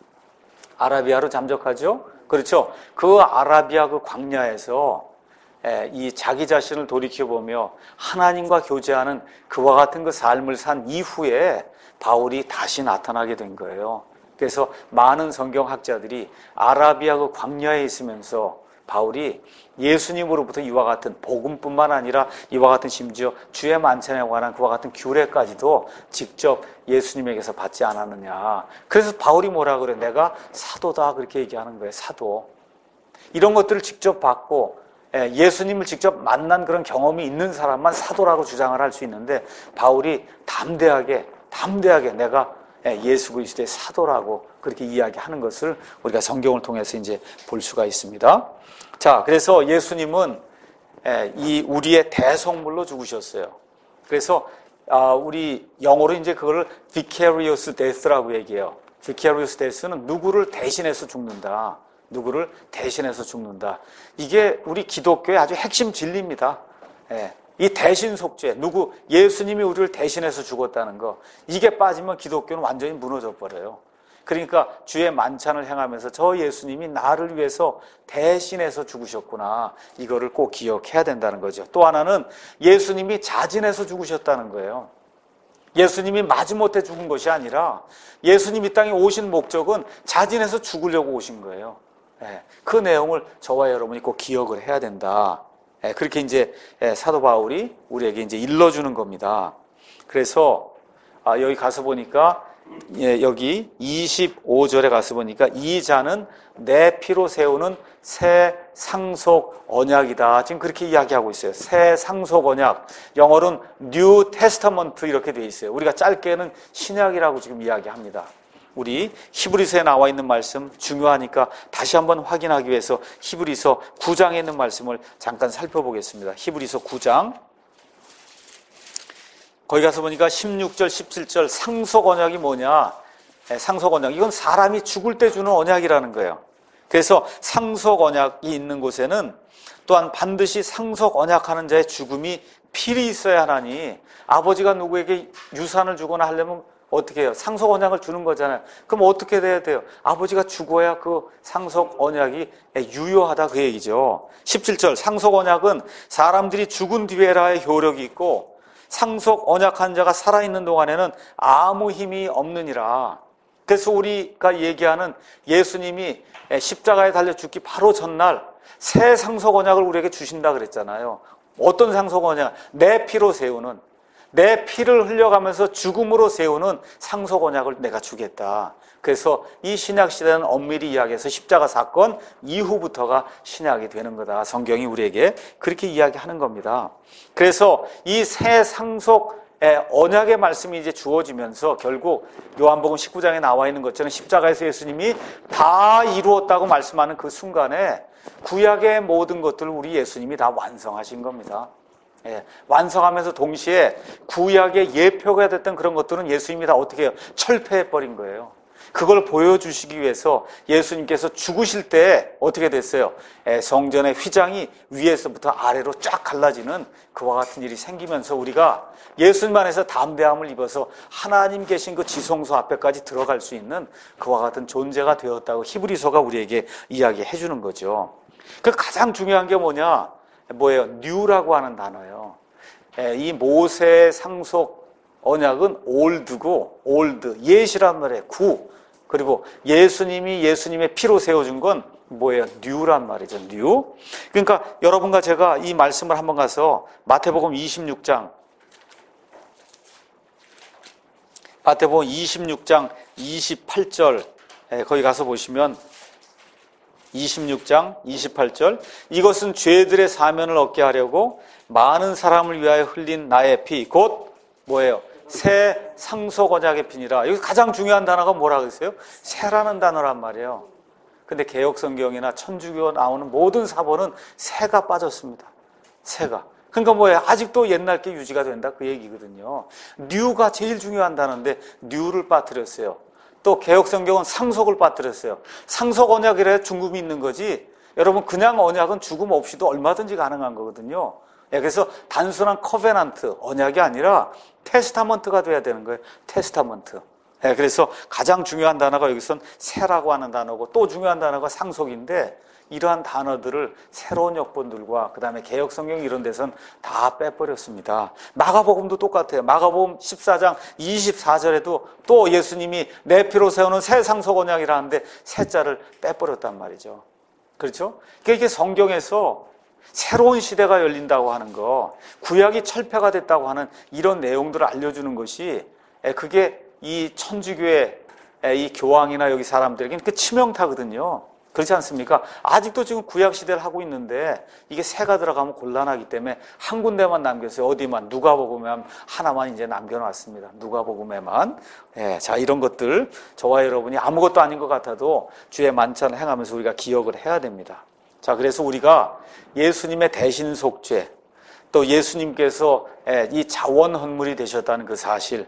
아라비아로 잠적하죠? 그렇죠? 그 아라비아 그 광야에서 이 자기 자신을 돌이켜보며 하나님과 교제하는 그와 같은 그 삶을 산 이후에 바울이 다시 나타나게 된 거예요. 그래서 많은 성경학자들이 아라비아 그 광야에 있으면서 바울이 예수님으로부터 이와 같은 복음뿐만 아니라 이와 같은 심지어 주의 만찬에 관한 그와 같은 규례까지도 직접 예수님에게서 받지 않았느냐. 그래서 바울이 뭐라 그래? 내가 사도다 그렇게 얘기하는 거예요. 사도. 이런 것들을 직접 받고 예수님을 직접 만난 그런 경험이 있는 사람만 사도라고 주장을 할 수 있는데 바울이 담대하게 내가 예수 그리스도의 사도라고 그렇게 이야기하는 것을 우리가 성경을 통해서 이제 볼 수가 있습니다. 자, 그래서 예수님은 이 우리의 대속물로 죽으셨어요. 그래서 우리 영어로 이제 그걸 vicarious death라고 얘기해요. vicarious death는 누구를 대신해서 죽는다. 누구를 대신해서 죽는다. 이게 우리 기독교의 아주 핵심 진리입니다. 이 대신 속죄, 예수님이 우리를 대신해서 죽었다는 거, 이게 빠지면 기독교는 완전히 무너져 버려요. 그러니까 주의 만찬을 행하면서 저 예수님이 나를 위해서 대신해서 죽으셨구나. 이거를 꼭 기억해야 된다는 거죠. 또 하나는 예수님이 자진해서 죽으셨다는 거예요. 예수님이 마지못해 죽은 것이 아니라 예수님이 이 땅에 오신 목적은 자진해서 죽으려고 오신 거예요. 그 내용을 저와 여러분이 꼭 기억을 해야 된다. 그렇게 이제 사도 바울이 우리에게 이제 일러주는 겁니다. 그래서 여기 가서 보니까 여기 25절에 가서 보니까 이 잔은 내 피로 세우는 새 상속 언약이다. 지금 그렇게 이야기하고 있어요. 새 상속 언약. 영어로는 New Testament 이렇게 돼 있어요. 우리가 짧게는 신약이라고 지금 이야기합니다. 우리 히브리서에 나와 있는 말씀 중요하니까 다시 한번 확인하기 위해서 히브리서 9장에 있는 말씀을 잠깐 살펴보겠습니다. 히브리서 9장. 거기 가서 보니까 16절, 17절 상속 언약이 뭐냐? 상속 언약. 이건 사람이 죽을 때 주는 언약이라는 거예요. 그래서 상속 언약이 있는 곳에는 또한 반드시 상속 언약하는 자의 죽음이 필히 있어야 하나니 아버지가 누구에게 유산을 주거나 하려면 어떻게 해요? 상속 언약을 주는 거잖아요. 그럼 어떻게 돼야 돼요? 아버지가 죽어야 그 상속 언약이 유효하다 그 얘기죠. 17절 상속 언약은 사람들이 죽은 뒤에라의 효력이 있고 상속 언약한 자가 살아있는 동안에는 아무 힘이 없느니라. 그래서 우리가 얘기하는 예수님이 십자가에 달려 죽기 바로 전날 새 상속 언약을 우리에게 주신다 그랬잖아요. 어떤 상속 언약? 내 피로 세우는, 내 피를 흘려가면서 죽음으로 세우는 상속 언약을 내가 주겠다. 그래서 이 신약 시대는 엄밀히 이야기해서 십자가 사건 이후부터가 신약이 되는 거다. 성경이 우리에게 그렇게 이야기하는 겁니다. 그래서 이 새 상속 언약의 말씀이 이제 주어지면서 결국 요한복음 19장에 나와 있는 것처럼 십자가에서 예수님이 다 이루었다고 말씀하는 그 순간에 구약의 모든 것들을 우리 예수님이 다 완성하신 겁니다. 완성하면서 동시에 구약의 예표가 됐던 그런 것들은 예수님이 다 어떻게 해요? 철폐해버린 거예요. 그걸 보여주시기 위해서 예수님께서 죽으실 때 어떻게 됐어요? 성전의 휘장이 위에서부터 아래로 쫙 갈라지는 그와 같은 일이 생기면서 우리가 예수님 안에서 담대함을 입어서 하나님 계신 그 지성소 앞에까지 들어갈 수 있는 그와 같은 존재가 되었다고 히브리서가 우리에게 이야기해 주는 거죠. 그 가장 중요한 게 뭐예요? 뉴라고 하는 단어예요. 이 모세 상속 언약은 올드고, 올드, 옛이란 말이에요. 구. 그리고 예수님의 피로 세워준 건 뭐예요? 뉴란 말이죠. 뉴. 그러니까 여러분과 제가 이 말씀을 한번 가서 마태복음 26장 28절 거기 가서 보시면 26장 28절 이것은 죄들의 사면을 얻게 하려고 많은 사람을 위하여 흘린 나의 피 곧 뭐예요? 새 상속 언약의 피니라. 여기 가장 중요한 단어가 뭐라고 했어요? 새라는 단어란 말이에요. 근데 개혁성경이나 천주교 나오는 모든 사본은 새가 빠졌습니다. 새가. 그러니까 뭐예요? 아직도 옛날 게 유지가 된다 그 얘기거든요. 뉴가 제일 중요한 단어인데 뉴를 빠뜨렸어요. 또 개혁성경은 상속을 빠뜨렸어요. 상속 언약이라 죽음이 있는 거지. 여러분 그냥 언약은 죽음 없이도 얼마든지 가능한 거거든요. 그래서 단순한 커베넌트, 언약이 아니라 테스타먼트가 돼야 되는 거예요. 테스타먼트. 그래서 가장 중요한 단어가 여기선 새라고 하는 단어고 또 중요한 단어가 상속인데 이러한 단어들을 새로운 역본들과 그 다음에 개혁성경 이런 데선 다 빼버렸습니다. 마가복음도 똑같아요. 마가복음 14장 24절에도 또 예수님이 내 피로 세우는 새 상속 언약이라는데 새자를 빼버렸단 말이죠. 그렇죠? 그러니까 이게 성경에서 새로운 시대가 열린다고 하는 거, 구약이 철폐가 됐다고 하는 이런 내용들을 알려주는 것이 그게 이 천주교의 이 교황이나 여기 사람들에게는 그 치명타거든요. 그렇지 않습니까? 아직도 지금 구약 시대를 하고 있는데 이게 새가 들어가면 곤란하기 때문에 한 군데만 남겼어요. 어디만? 누가복음에 하나만 이제 남겨놨습니다. 누가복음에만. 자, 이런 것들 저와 여러분이 아무것도 아닌 것 같아도 주의 만찬을 행하면서 우리가 기억을 해야 됩니다. 자, 그래서 우리가 예수님의 대신 속죄, 또 예수님께서 이 자원 헌물이 되셨다는 그 사실,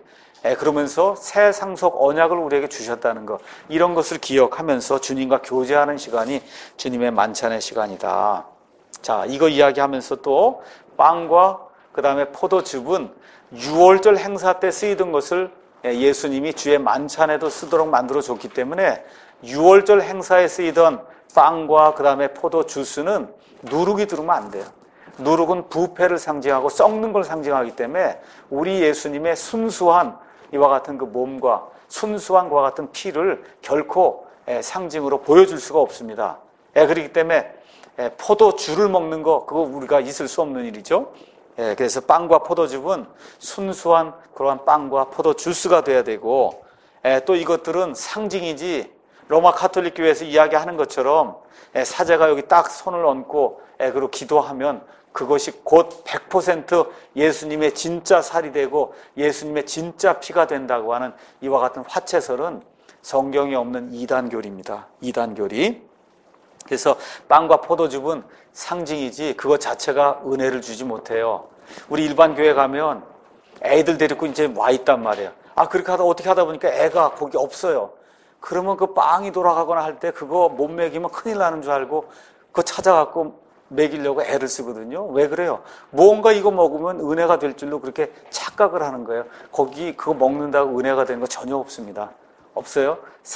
그러면서 새 상속 언약을 우리에게 주셨다는 것, 이런 것을 기억하면서 주님과 교제하는 시간이 주님의 만찬의 시간이다. 자, 이거 이야기하면서 또 빵과 그 다음에 포도즙은 6월절 행사 때 쓰이던 것을 예수님이 주의 만찬에도 쓰도록 만들어줬기 때문에 6월절 행사에 쓰이던 빵과 그 다음에 포도 주스는 누룩이 들으면 안 돼요. 누룩은 부패를 상징하고 썩는 걸 상징하기 때문에 우리 예수님의 순수한 이와 같은 그 몸과 순수한 것과 같은 피를 결코 상징으로 보여줄 수가 없습니다. 그렇기 때문에 포도주를 먹는 거 그거 우리가 있을 수 없는 일이죠. 그래서 빵과 포도즙은 순수한 그러한 빵과 포도 주스가 돼야 되고 또 이것들은 상징이지 로마 카톨릭 교회에서 이야기하는 것처럼 사제가 여기 딱 손을 얹고 그리고 기도하면 그것이 곧 100% 예수님의 진짜 살이 되고 예수님의 진짜 피가 된다고 하는 이와 같은 화채설은 성경에 없는 이단교리입니다. 이단교리. 그래서 빵과 포도즙은 상징이지 그것 자체가 은혜를 주지 못해요. 우리 일반 교회 가면 애들 데리고 이제 와 있단 말이에요. 그렇게 어떻게 하다 보니까 애가 거기 없어요. 그러면 그 빵이 돌아가거나 할 때 그거 못 먹이면 큰일 나는 줄 알고 그거 찾아갖고 먹이려고 애를 쓰거든요. 왜 그래요? 뭔가 이거 먹으면 은혜가 될 줄로 그렇게 착각을 하는 거예요. 거기 그거 먹는다고 은혜가 되는 거 전혀 없습니다. 없어요.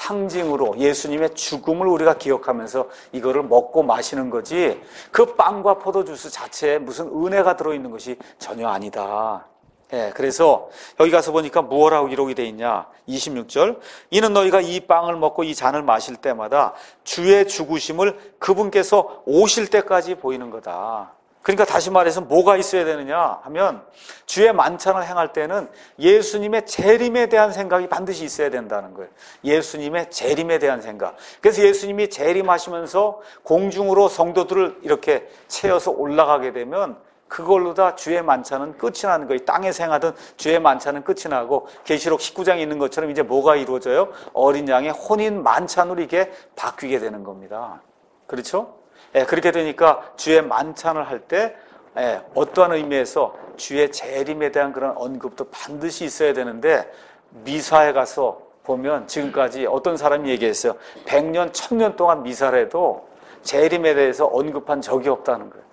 상징으로 예수님의 죽음을 우리가 기억하면서 이거를 먹고 마시는 거지 그 빵과 포도주스 자체에 무슨 은혜가 들어있는 것이 전혀 아니다. 그래서 여기 가서 보니까 무엇라고 기록이 되어 있냐? 26절. 이는 너희가 이 빵을 먹고 이 잔을 마실 때마다 주의 죽으심을 그분께서 오실 때까지 보이는 거다. 그러니까 다시 말해서 뭐가 있어야 되느냐 하면 주의 만찬을 행할 때는 예수님의 재림에 대한 생각이 반드시 있어야 된다는 거예요. 예수님의 재림에 대한 생각. 그래서 예수님이 재림하시면서 공중으로 성도들을 이렇게 채워서 올라가게 되면 그걸로 다 주의 만찬은 끝이 나는 거예요. 땅에서 행하던 주의 만찬은 끝이 나고 계시록 19장에 있는 것처럼 이제 뭐가 이루어져요? 어린 양의 혼인 만찬으로 이게 바뀌게 되는 겁니다. 그렇죠? 그렇게 되니까 주의 만찬을 할 때 어떠한 의미에서 주의 재림에 대한 그런 언급도 반드시 있어야 되는데 미사에 가서 보면 지금까지 어떤 사람이 얘기했어요. 100년, 1000년 동안 미사를 해도 재림에 대해서 언급한 적이 없다는 거예요.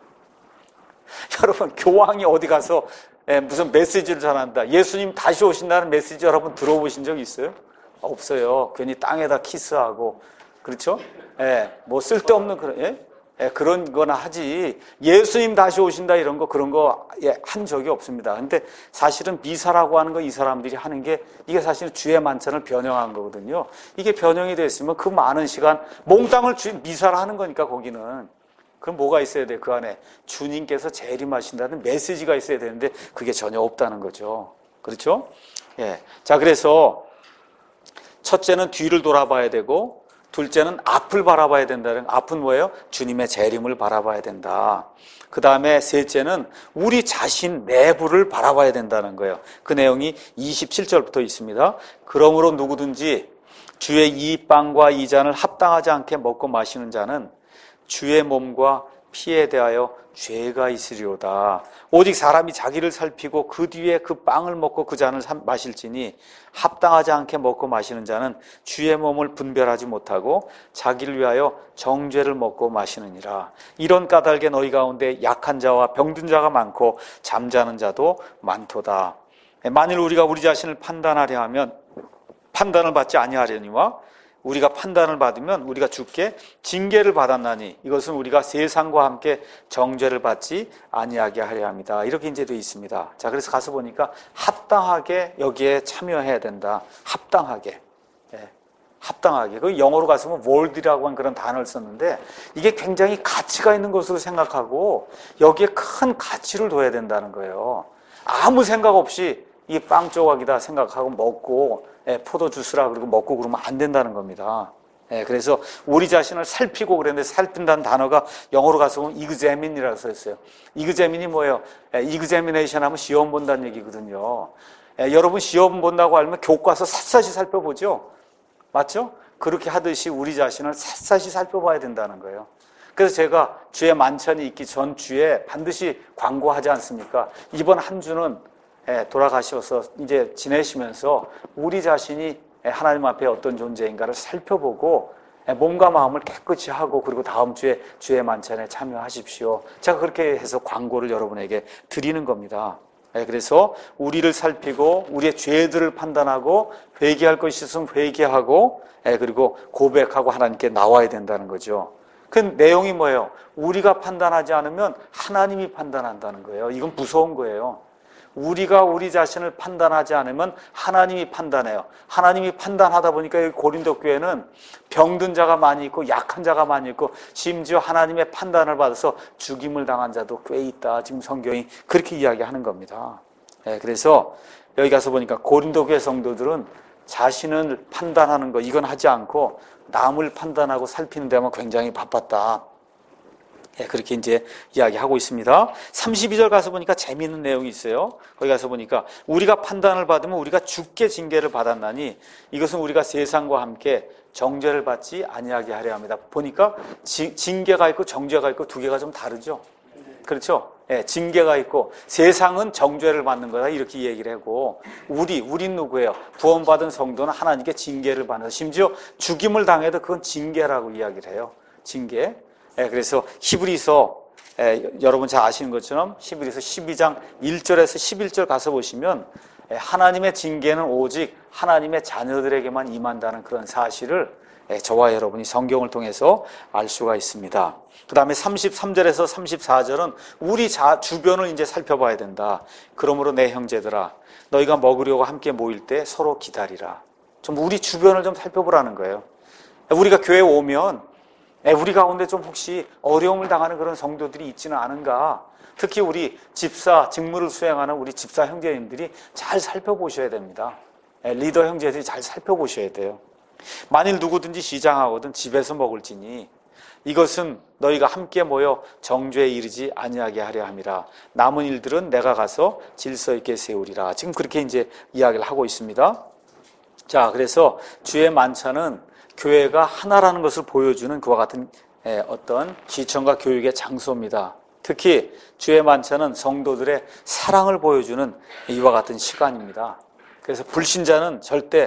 여러분, 교황이 어디 가서 무슨 메시지를 전한다, 예수님 다시 오신다는 메시지 여러분 들어보신 적 있어요? 없어요. 괜히 땅에다 키스하고, 그렇죠? 뭐 쓸데없는 그런 거나 하지, 예수님 다시 오신다 이런 거, 그런 거 한 적이 없습니다. 근데 사실은 미사라고 하는 거 이 사람들이 하는 게, 이게 사실은 주의 만찬을 변형한 거거든요. 이게 변형이 됐으면 그 많은 시간 몽땅을 미사를 하는 거니까, 거기는 그럼 뭐가 있어야 돼? 그 안에 주님께서 재림하신다는 메시지가 있어야 되는데 그게 전혀 없다는 거죠. 그렇죠? 자, 그래서 첫째는 뒤를 돌아봐야 되고, 둘째는 앞을 바라봐야 된다는, 앞은 뭐예요? 주님의 재림을 바라봐야 된다. 그 다음에 셋째는 우리 자신 내부를 바라봐야 된다는 거예요. 그 내용이 27절부터 있습니다. 그러므로 누구든지 주의 이 빵과 이 잔을 합당하지 않게 먹고 마시는 자는 주의 몸과 피에 대하여 죄가 있으리로다. 오직 사람이 자기를 살피고 그 뒤에 그 빵을 먹고 그 잔을 마실지니 합당하지 않게 먹고 마시는 자는 주의 몸을 분별하지 못하고 자기를 위하여 정죄를 먹고 마시느니라. 이런 까닭에 너희 가운데 약한 자와 병든 자가 많고 잠자는 자도 많도다. 만일 우리가 우리 자신을 판단하려 하면 판단을 받지 아니하려니와 우리가 판단을 받으면 우리가 주께 징계를 받았나니 이것은 우리가 세상과 함께 정죄를 받지 아니하게 하려 합니다. 이렇게 이제 되어 있습니다. 자, 그래서 가서 보니까 합당하게 여기에 참여해야 된다. 합당하게. 합당하게. 그 영어로 가서 뭐 worthy라고 하는 그런 단어를 썼는데, 이게 굉장히 가치가 있는 것으로 생각하고 여기에 큰 가치를 둬야 된다는 거예요. 아무 생각 없이 이 빵 조각이다 생각하고 먹고 포도 주스라 그러고 먹고 그러면 안 된다는 겁니다. 그래서 우리 자신을 살피고 그랬는데, 살핀다는 단어가 영어로 가서 보면 examine이라고 써있어요. examine이 뭐예요? examination 하면 시험 본다는 얘기거든요. 여러분 시험 본다고 알면 교과서 샅샅이 살펴보죠? 맞죠? 그렇게 하듯이 우리 자신을 샅샅이 살펴봐야 된다는 거예요. 그래서 제가 주의 만찬이 있기 전 주에 반드시 광고하지 않습니까? 이번 한 주는 돌아가셔서 이제 지내시면서 우리 자신이 하나님 앞에 어떤 존재인가를 살펴보고 몸과 마음을 깨끗이 하고, 그리고 다음 주에 주의 만찬에 참여하십시오. 제가 그렇게 해서 광고를 여러분에게 드리는 겁니다. 그래서 우리를 살피고 우리의 죄들을 판단하고 회개할 것이 있으면 회개하고, 그리고 고백하고 하나님께 나와야 된다는 거죠. 그 내용이 뭐예요? 우리가 판단하지 않으면 하나님이 판단한다는 거예요. 이건 무서운 거예요. 우리가 우리 자신을 판단하지 않으면 하나님이 판단해요. 하나님이 판단하다 보니까 여기 고린도 교회는 병든 자가 많이 있고 약한 자가 많이 있고, 심지어 하나님의 판단을 받아서 죽임을 당한 자도 꽤 있다. 지금 성경이 그렇게 이야기하는 겁니다. 그래서 여기 가서 보니까 고린도 교회 성도들은 자신을 판단하는 거, 이건 하지 않고 남을 판단하고 살피는 데만 굉장히 바빴다. 그렇게 이제 이야기하고 있습니다. 32절 가서 보니까 재미있는 내용이 있어요. 거기 가서 보니까 우리가 판단을 받으면 우리가 주께 징계를 받았나니 이것은 우리가 세상과 함께 정죄를 받지 아니하게 하려 합니다. 보니까 징계가 있고 정죄가 있고 두 개가 좀 다르죠. 그렇죠? 징계가 있고 세상은 정죄를 받는 거다, 이렇게 얘기를 하고, 우린 누구예요? 구원받은 성도는 하나님께 징계를 받는, 심지어 죽임을 당해도 그건 징계라고 이야기를 해요. 징계. 그래서 히브리서, 여러분 잘 아시는 것처럼 히브리서 12장 1절에서 11절 가서 보시면 하나님의 징계는 오직 하나님의 자녀들에게만 임한다는 그런 사실을 저와 여러분이 성경을 통해서 알 수가 있습니다. 그 다음에 33절에서 34절은 우리 주변을 이제 살펴봐야 된다. 그러므로 내 형제들아, 너희가 먹으려고 함께 모일 때 서로 기다리라. 좀 우리 주변을 좀 살펴보라는 거예요. 우리가 교회에 오면 우리 가운데 좀 혹시 어려움을 당하는 그런 성도들이 있지는 않은가? 특히 우리 집사, 직무를 수행하는 우리 집사 형제님들이 잘 살펴보셔야 됩니다. 리더 형제들이 잘 살펴보셔야 돼요. 만일 누구든지 시장하거든 집에서 먹을지니 이것은 너희가 함께 모여 정죄에 이르지 아니하게 하려 함이라. 남은 일들은 내가 가서 질서 있게 세우리라. 지금 그렇게 이제 이야기를 하고 있습니다. 자, 그래서 주의 만찬은 교회가 하나라는 것을 보여주는 그와 같은 어떤 시청과 교육의 장소입니다. 특히 주의 만찬은 성도들의 사랑을 보여주는 이와 같은 시간입니다. 그래서 불신자는 절대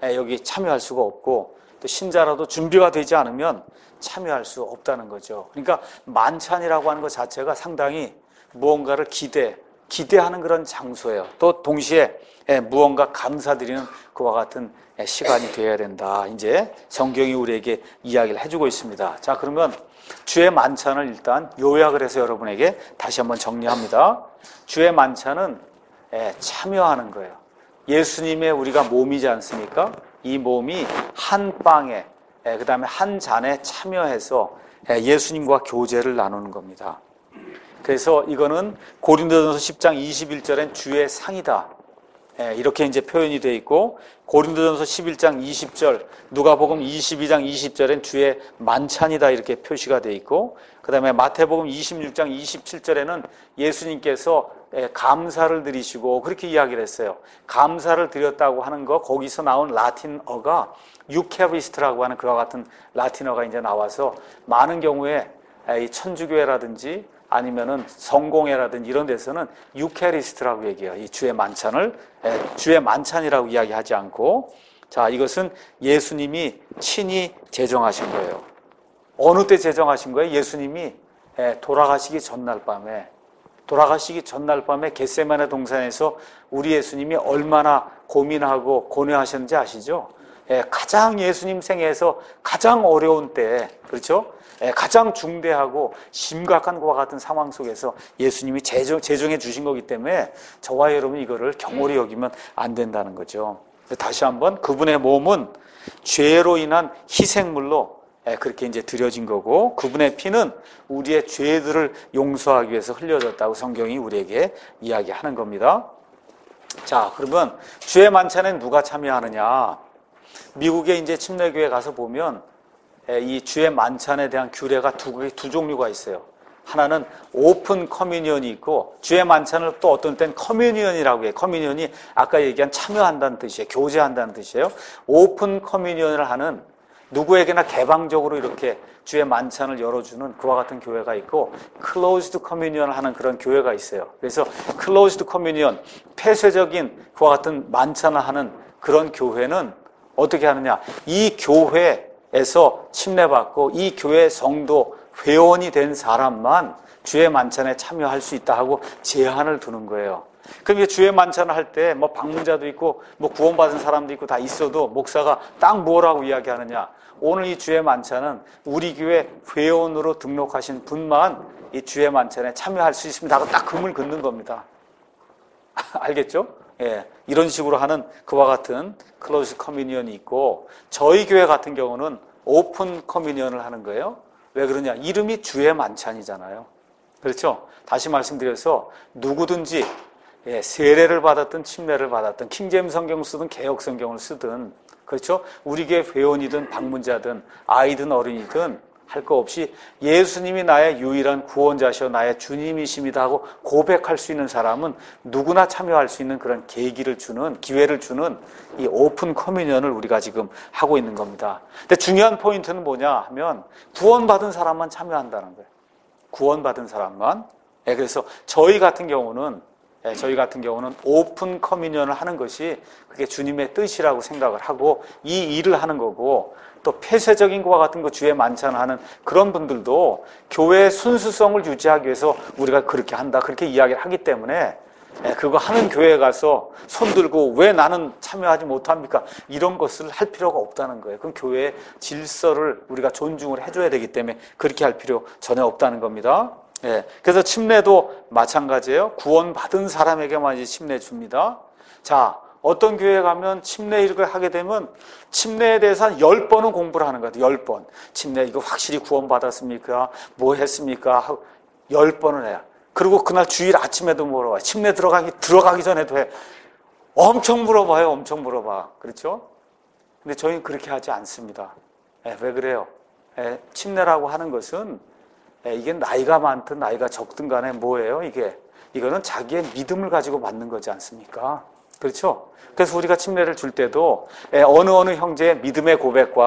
여기 참여할 수가 없고, 또 신자라도 준비가 되지 않으면 참여할 수 없다는 거죠. 그러니까 만찬이라고 하는 것 자체가 상당히 무언가를 기대하는 그런 장소예요. 또 동시에 무언가 감사드리는 그와 같은 시간이 되어야 된다. 이제 성경이 우리에게 이야기를 해주고 있습니다. 자, 그러면 주의 만찬을 일단 요약을 해서 여러분에게 다시 한번 정리합니다. 주의 만찬은 참여하는 거예요. 예수님의 우리가 몸이지 않습니까? 이 몸이 한 빵에, 그 다음에 한 잔에 참여해서 예수님과 교제를 나누는 겁니다. 그래서 이거는 고린도전서 10장 21절엔 주의 상이다. 이렇게 이제 표현이 되어 있고, 고린도전서 11장 20절, 누가복음 22장 20절엔 주의 만찬이다 이렇게 표시가 되어 있고, 그 다음에 마태복음 26장 27절에는 예수님께서 감사를 드리시고 그렇게 이야기를 했어요. 감사를 드렸다고 하는 거, 거기서 나온 라틴어가 유캐리스트라고 하는 그와 같은 라틴어가 이제 나와서 많은 경우에 이 천주교회라든지 아니면은 성공회라든지 이런 데서는 유캐리스트라고 얘기해요. 이 주의 만찬을 주의 만찬이라고 이야기하지 않고, 자, 이것은 예수님이 친히 제정하신 거예요. 어느 때 제정하신 거예요? 예수님이 돌아가시기 전날 밤에 겟세마네 동산에서 우리 예수님이 얼마나 고민하고 고뇌하셨는지 아시죠? 가장 예수님 생애에서 가장 어려운 때, 그렇죠? 가장 중대하고 심각한 것과 같은 상황 속에서 예수님이 제정해 주신 거기 때문에 저와 여러분 이거를 경홀히 여기면 안 된다는 거죠. 다시 한번, 그분의 몸은 죄로 인한 희생물로 그렇게 이제 드려진 거고, 그분의 피는 우리의 죄들을 용서하기 위해서 흘려졌다고 성경이 우리에게 이야기하는 겁니다. 자, 그러면 주의 만찬에 누가 참여하느냐? 미국의 이제 침례교회 가서 보면 이 주의 만찬에 대한 규례가 두 종류가 있어요. 하나는 오픈 커뮤니언이 있고, 주의 만찬을 또 어떤 때는 커뮤니언이라고 해요. 커뮤니언이 아까 얘기한 참여한다는 뜻이에요. 교제한다는 뜻이에요. 오픈 커뮤니언을 하는, 누구에게나 개방적으로 이렇게 주의 만찬을 열어주는 그와 같은 교회가 있고, 클로즈드 커뮤니언을 하는 그런 교회가 있어요. 그래서 클로즈드 커뮤니언, 폐쇄적인 그와 같은 만찬을 하는 그런 교회는 어떻게 하느냐? 이 교회에서 침례받고 이 교회 성도 회원이 된 사람만 주의 만찬에 참여할 수 있다 하고 제한을 두는 거예요. 그럼 주의 만찬을 할 때 뭐 방문자도 있고 뭐 구원받은 사람도 있고 다 있어도 목사가 딱 뭐라고 이야기하느냐? 오늘 이 주의 만찬은 우리 교회 회원으로 등록하신 분만 이 주의 만찬에 참여할 수 있습니다 하고 딱 금을 긋는 겁니다. 알겠죠? 예, 이런 식으로 하는 그와 같은 클로즈 커뮤니언이 있고, 저희 교회 같은 경우는 오픈 커뮤니언을 하는 거예요. 왜 그러냐? 이름이 주의 만찬이잖아요. 그렇죠? 다시 말씀드려서 누구든지 세례를 받았든 침례를 받았든 킹제임스 성경 쓰든 개역 성경을 쓰든, 그렇죠? 우리 교회 회원이든 방문자든 아이든 어린이든 할 거 없이 예수님이 나의 유일한 구원자시오 나의 주님이십니다 하고 고백할 수 있는 사람은 누구나 참여할 수 있는 그런 계기를 주는, 기회를 주는 이 오픈 커뮤니언을 우리가 지금 하고 있는 겁니다. 근데 중요한 포인트는 뭐냐 하면 구원받은 사람만 참여한다는 거예요. 구원받은 사람만. 그래서 저희 같은 경우는 오픈 커뮤니언을 하는 것이 그게 주님의 뜻이라고 생각을 하고 이 일을 하는 거고, 또 폐쇄적인 것과 같은 거 주의 만찬을 하는 그런 분들도 교회의 순수성을 유지하기 위해서 우리가 그렇게 한다, 그렇게 이야기를 하기 때문에 그거 하는 교회에 가서 손들고 왜 나는 참여하지 못합니까? 이런 것을 할 필요가 없다는 거예요. 그럼 교회의 질서를 우리가 존중을 해줘야 되기 때문에 그렇게 할 필요 전혀 없다는 겁니다. 그래서 침례도 마찬가지예요. 구원받은 사람에게만 이제 침례 줍니다. 자, 어떤 교회에 가면 침례 이렇게 하게 되면 침례에 대해서 한 10번은 공부를 하는 것 같아요. 10번. 침례 이거 확실히 구원받았습니까? 뭐 했습니까? 하고 10번을 해요. 그리고 그날 주일 아침에도 물어봐요. 침례 들어가기 전에도 해. 엄청 물어봐요. 엄청 물어봐. 그렇죠? 근데 저희는 그렇게 하지 않습니다. 왜 그래요? 침례라고 하는 것은 이게 나이가 많든 나이가 적든 간에 뭐예요? 이거는 자기의 믿음을 가지고 받는 거지 않습니까? 그렇죠? 그래서 우리가 침례를 줄 때도 어느 형제의 믿음의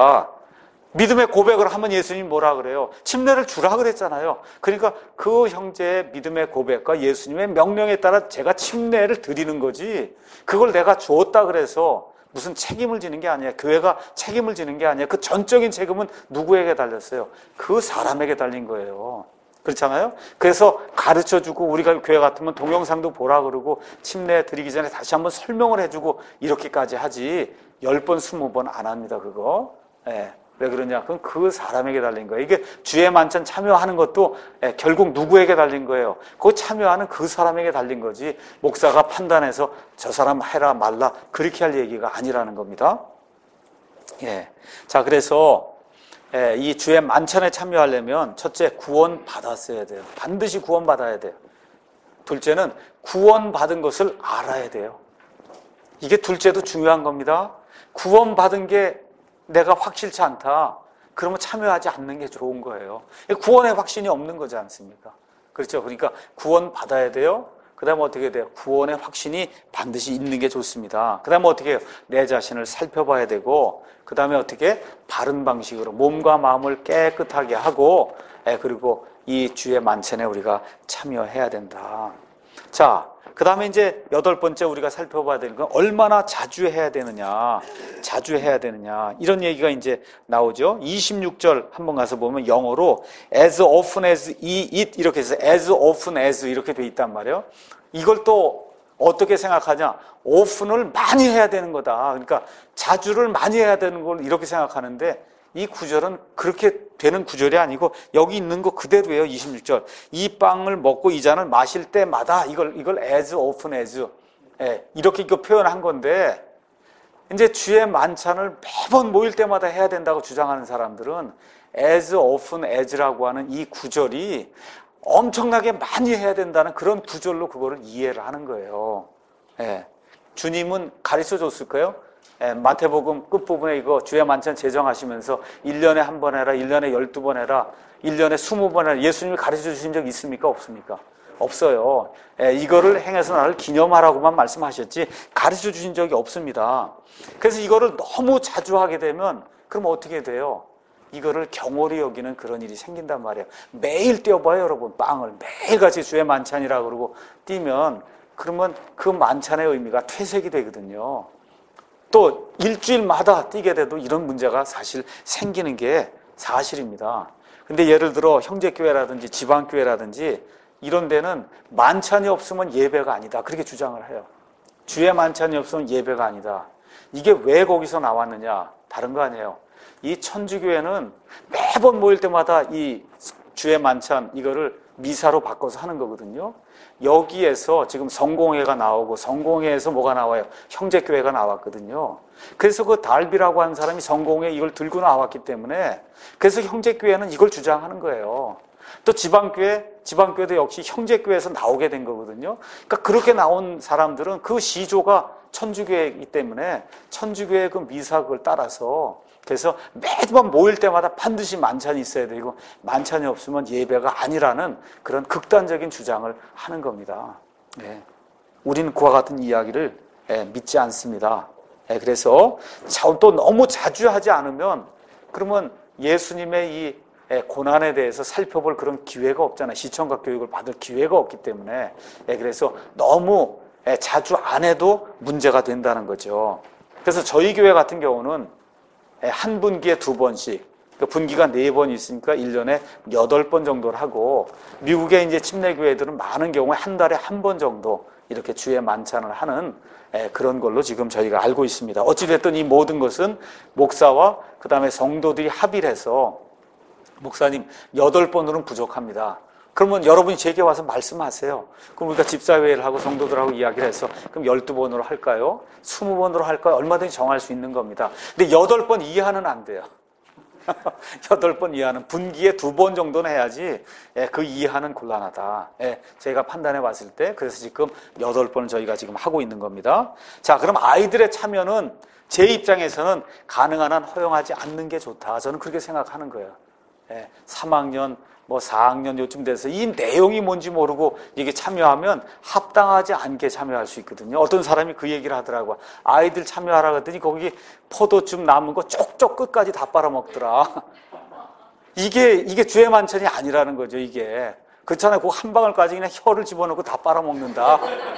고백을 하면 예수님이 뭐라 그래요? 침례를 주라 그랬잖아요. 그러니까 그 형제의 믿음의 고백과 예수님의 명령에 따라 제가 침례를 드리는 거지, 그걸 내가 주었다 그래서 무슨 책임을 지는 게 아니에요. 교회가 책임을 지는 게 아니에요. 그 전적인 책임은 누구에게 달렸어요? 그 사람에게 달린 거예요. 그렇잖아요? 그래서 가르쳐주고, 우리가 교회 같으면 동영상도 보라 그러고 침례 드리기 전에 다시 한번 설명을 해주고 이렇게까지 하지 10번, 20번 안 합니다. 그거. 예. 왜 그러냐? 그건 그 사람에게 달린 거예요. 이게 주의 만찬 참여하는 것도 결국 누구에게 달린 거예요? 그 참여하는 그 사람에게 달린 거지, 목사가 판단해서 저 사람 해라 말라 그렇게 할 얘기가 아니라는 겁니다. 예. 자, 그래서 이 주의 만찬에 참여하려면 첫째, 구원 받았어야 돼요. 반드시 구원 받아야 돼요. 둘째는 구원 받은 것을 알아야 돼요. 이게 둘째도 중요한 겁니다. 구원 받은 게 내가 확실치 않다. 그러면 참여하지 않는 게 좋은 거예요. 구원의 확신이 없는 거지 않습니까? 그렇죠. 그러니까 구원 받아야 돼요. 그 다음에 어떻게 돼요? 구원의 확신이 반드시 있는 게 좋습니다. 그 다음에 어떻게 해요? 내 자신을 살펴봐야 되고, 그 다음에 어떻게? 바른 방식으로 몸과 마음을 깨끗하게 하고, 그리고 이 주의 만찬에 우리가 참여해야 된다. 자, 그 다음에 이제 8번째 우리가 살펴봐야 되는 건 얼마나 자주 해야 되느냐. 자주 해야 되느냐. 이런 얘기가 이제 나오죠. 26절 한번 가서 보면 영어로 as often as eat 이렇게 해서 as often as 이렇게 돼 있단 말이에요. 이걸 또 어떻게 생각하냐. often을 많이 해야 되는 거다. 그러니까 자주를 많이 해야 되는 걸 이렇게 생각하는데 이 구절은 그렇게 되는 구절이 아니고 여기 있는 거 그대로예요. 26절. 이 빵을 먹고 이 잔을 마실 때마다 이걸 as often as 이렇게 이거 표현한 건데, 이제 주의 만찬을 매번 모일 때마다 해야 된다고 주장하는 사람들은 as often as라고 하는 이 구절이 엄청나게 많이 해야 된다는 그런 구절로 그거를 이해를 하는 거예요. 주님은 가르쳐 줬을까요? 마태복음 끝부분에 이거 주의 만찬 제정하시면서 1년에 한 번 해라, 1년에 12번 해라, 1년에 20번 해라. 예수님이 가르쳐 주신 적 있습니까? 없습니까? 없어요. 이거를 행해서 나를 기념하라고만 말씀하셨지 가르쳐 주신 적이 없습니다. 그래서 이거를 너무 자주 하게 되면 그럼 어떻게 돼요? 이거를 경홀히 여기는 그런 일이 생긴단 말이에요. 매일 띄워봐요, 여러분. 빵을 매일같이 주의 만찬이라 그러고 띄면 그러면 그 만찬의 의미가 퇴색이 되거든요. 또 일주일마다 뛰게 돼도 이런 문제가 사실 생기는 게 사실입니다. 근데 예를 들어 형제교회라든지 지방교회라든지 이런 데는 만찬이 없으면 예배가 아니다, 그렇게 주장을 해요. 주의 만찬이 없으면 예배가 아니다. 이게 왜 거기서 나왔느냐? 다른 거 아니에요. 이 천주교회는 매번 모일 때마다 이 주의 만찬 이거를 미사로 바꿔서 하는 거거든요. 여기에서 지금 성공회가 나오고 성공회에서 뭐가 나와요? 형제교회가 나왔거든요. 그래서 그 달비라고 하는 사람이 성공회 이걸 들고 나왔기 때문에 그래서 형제교회는 이걸 주장하는 거예요. 또 지방교회도 역시 형제교회에서 나오게 된 거거든요. 그러니까 그렇게 나온 사람들은 그 시조가 천주교회이기 때문에 천주교회의 그 미사 그걸 따라서 그래서 매번 모일 때마다 반드시 만찬이 있어야 되고 만찬이 없으면 예배가 아니라는 그런 극단적인 주장을 하는 겁니다. 우리는 그와 같은 이야기를 믿지 않습니다. 그래서 또 너무 자주 하지 않으면 그러면 예수님의 이 고난에 대해서 살펴볼 그런 기회가 없잖아요. 시청각 교육을 받을 기회가 없기 때문에 그래서 너무 자주 안 해도 문제가 된다는 거죠. 그래서 저희 교회 같은 경우는 한 분기에 2번씩, 분기가 4번 있으니까 1년에 8번 정도를 하고, 미국의 이제 침례교회들은 많은 경우에 한 달에 1번 정도 이렇게 주의 만찬을 하는 그런 걸로 지금 저희가 알고 있습니다. 어찌됐든 이 모든 것은 목사와 그 다음에 성도들이 합의를 해서 목사님 8번으로는 부족합니다. 그러면 여러분이 제게 와서 말씀하세요. 그럼 우리가 집사회를 하고 성도들하고 이야기를 해서 그럼 12번으로 할까요? 20번으로 할까요? 얼마든지 정할 수 있는 겁니다. 근데 8번 이하는 안 돼요. 8번 이하는 분기에 2번 정도는 해야지 그 이하는 곤란하다. 제가 판단해 봤을 때 그래서 지금 8번을 저희가 지금 하고 있는 겁니다. 자, 그럼 아이들의 참여는 제 입장에서는 가능한 한 허용하지 않는 게 좋다. 저는 그렇게 생각하는 거예요. 3학년 4학년 요쯤 돼서 이 내용이 뭔지 모르고 이게 참여하면 합당하지 않게 참여할 수 있거든요. 어떤 사람이 그 얘기를 하더라고요. 아이들 참여하라 그랬더니 거기 포도즙 남은 거 쪽쪽 끝까지 다 빨아먹더라. 이게 주의 만찬이 아니라는 거죠, 이게. 그렇잖아요. 그 한 방울까지 그냥 혀를 집어넣고 다 빨아먹는다.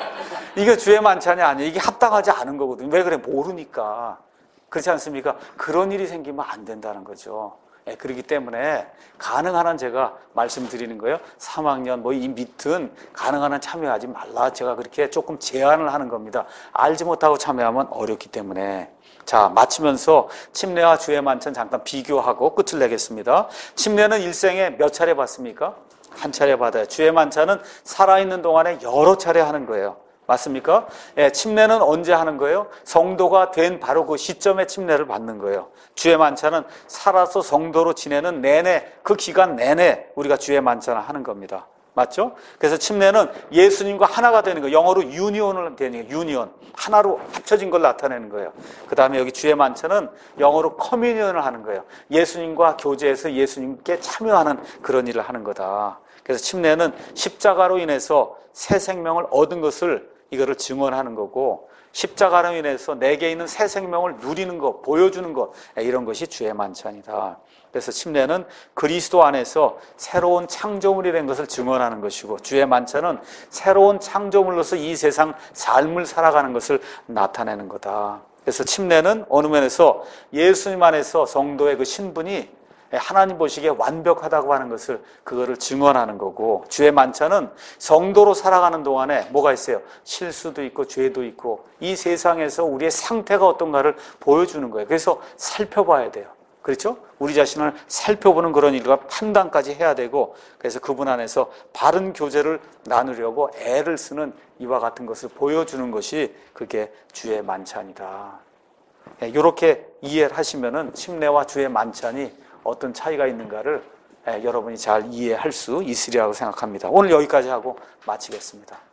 이게 주의 만찬이 아니에요. 이게 합당하지 않은 거거든요. 왜 그래? 모르니까. 그렇지 않습니까? 그런 일이 생기면 안 된다는 거죠. 예, 그렇기 때문에 가능한 한 제가 말씀드리는 거예요. 3학년 뭐 이 밑은 가능한 한 참여하지 말라. 제가 그렇게 조금 제안을 하는 겁니다. 알지 못하고 참여하면 어렵기 때문에. 자, 마치면서 침례와 주의 만찬 잠깐 비교하고 끝을 내겠습니다. 침례는 일생에 몇 차례 받습니까? 한 차례 받아요. 주의 만찬은 살아있는 동안에 여러 차례 하는 거예요. 맞습니까? 예, 침례는 언제 하는 거예요? 성도가 된 바로 그 시점에 침례를 받는 거예요. 주의 만찬은 살아서 성도로 지내는 내내, 그 기간 내내 우리가 주의 만찬을 하는 겁니다. 맞죠? 그래서 침례는 예수님과 하나가 되는 거예요. 영어로 유니온을 되는 거예요. 유니온. 하나로 합쳐진 걸 나타내는 거예요. 그 다음에 여기 주의 만찬은 영어로 커뮤니언을 하는 거예요. 예수님과 교제해서 예수님께 참여하는 그런 일을 하는 거다. 그래서 침례는 십자가로 인해서 새 생명을 얻은 것을 이거를 증언하는 거고, 십자가로 인해서 내게 있는 새 생명을 누리는 것, 보여주는 것, 이런 것이 주의 만찬이다. 그래서 침례는 그리스도 안에서 새로운 창조물이 된 것을 증언하는 것이고, 주의 만찬은 새로운 창조물로서 이 세상 삶을 살아가는 것을 나타내는 거다. 그래서 침례는 어느 면에서 예수님 안에서 성도의 그 신분이 하나님 보시기에 완벽하다고 하는 것을, 그거를 증언하는 거고, 주의 만찬은 성도로 살아가는 동안에 뭐가 있어요? 실수도 있고 죄도 있고 이 세상에서 우리의 상태가 어떤가를 보여주는 거예요. 그래서 살펴봐야 돼요. 그렇죠? 우리 자신을 살펴보는 그런 일과 판단까지 해야 되고, 그래서 그분 안에서 바른 교제를 나누려고 애를 쓰는 이와 같은 것을 보여주는 것이 그게 주의 만찬이다. 이렇게 이해를 하시면은 침례와 주의 만찬이 어떤 차이가 있는가를 여러분이 잘 이해할 수 있으리라고 생각합니다. 오늘 여기까지 하고 마치겠습니다.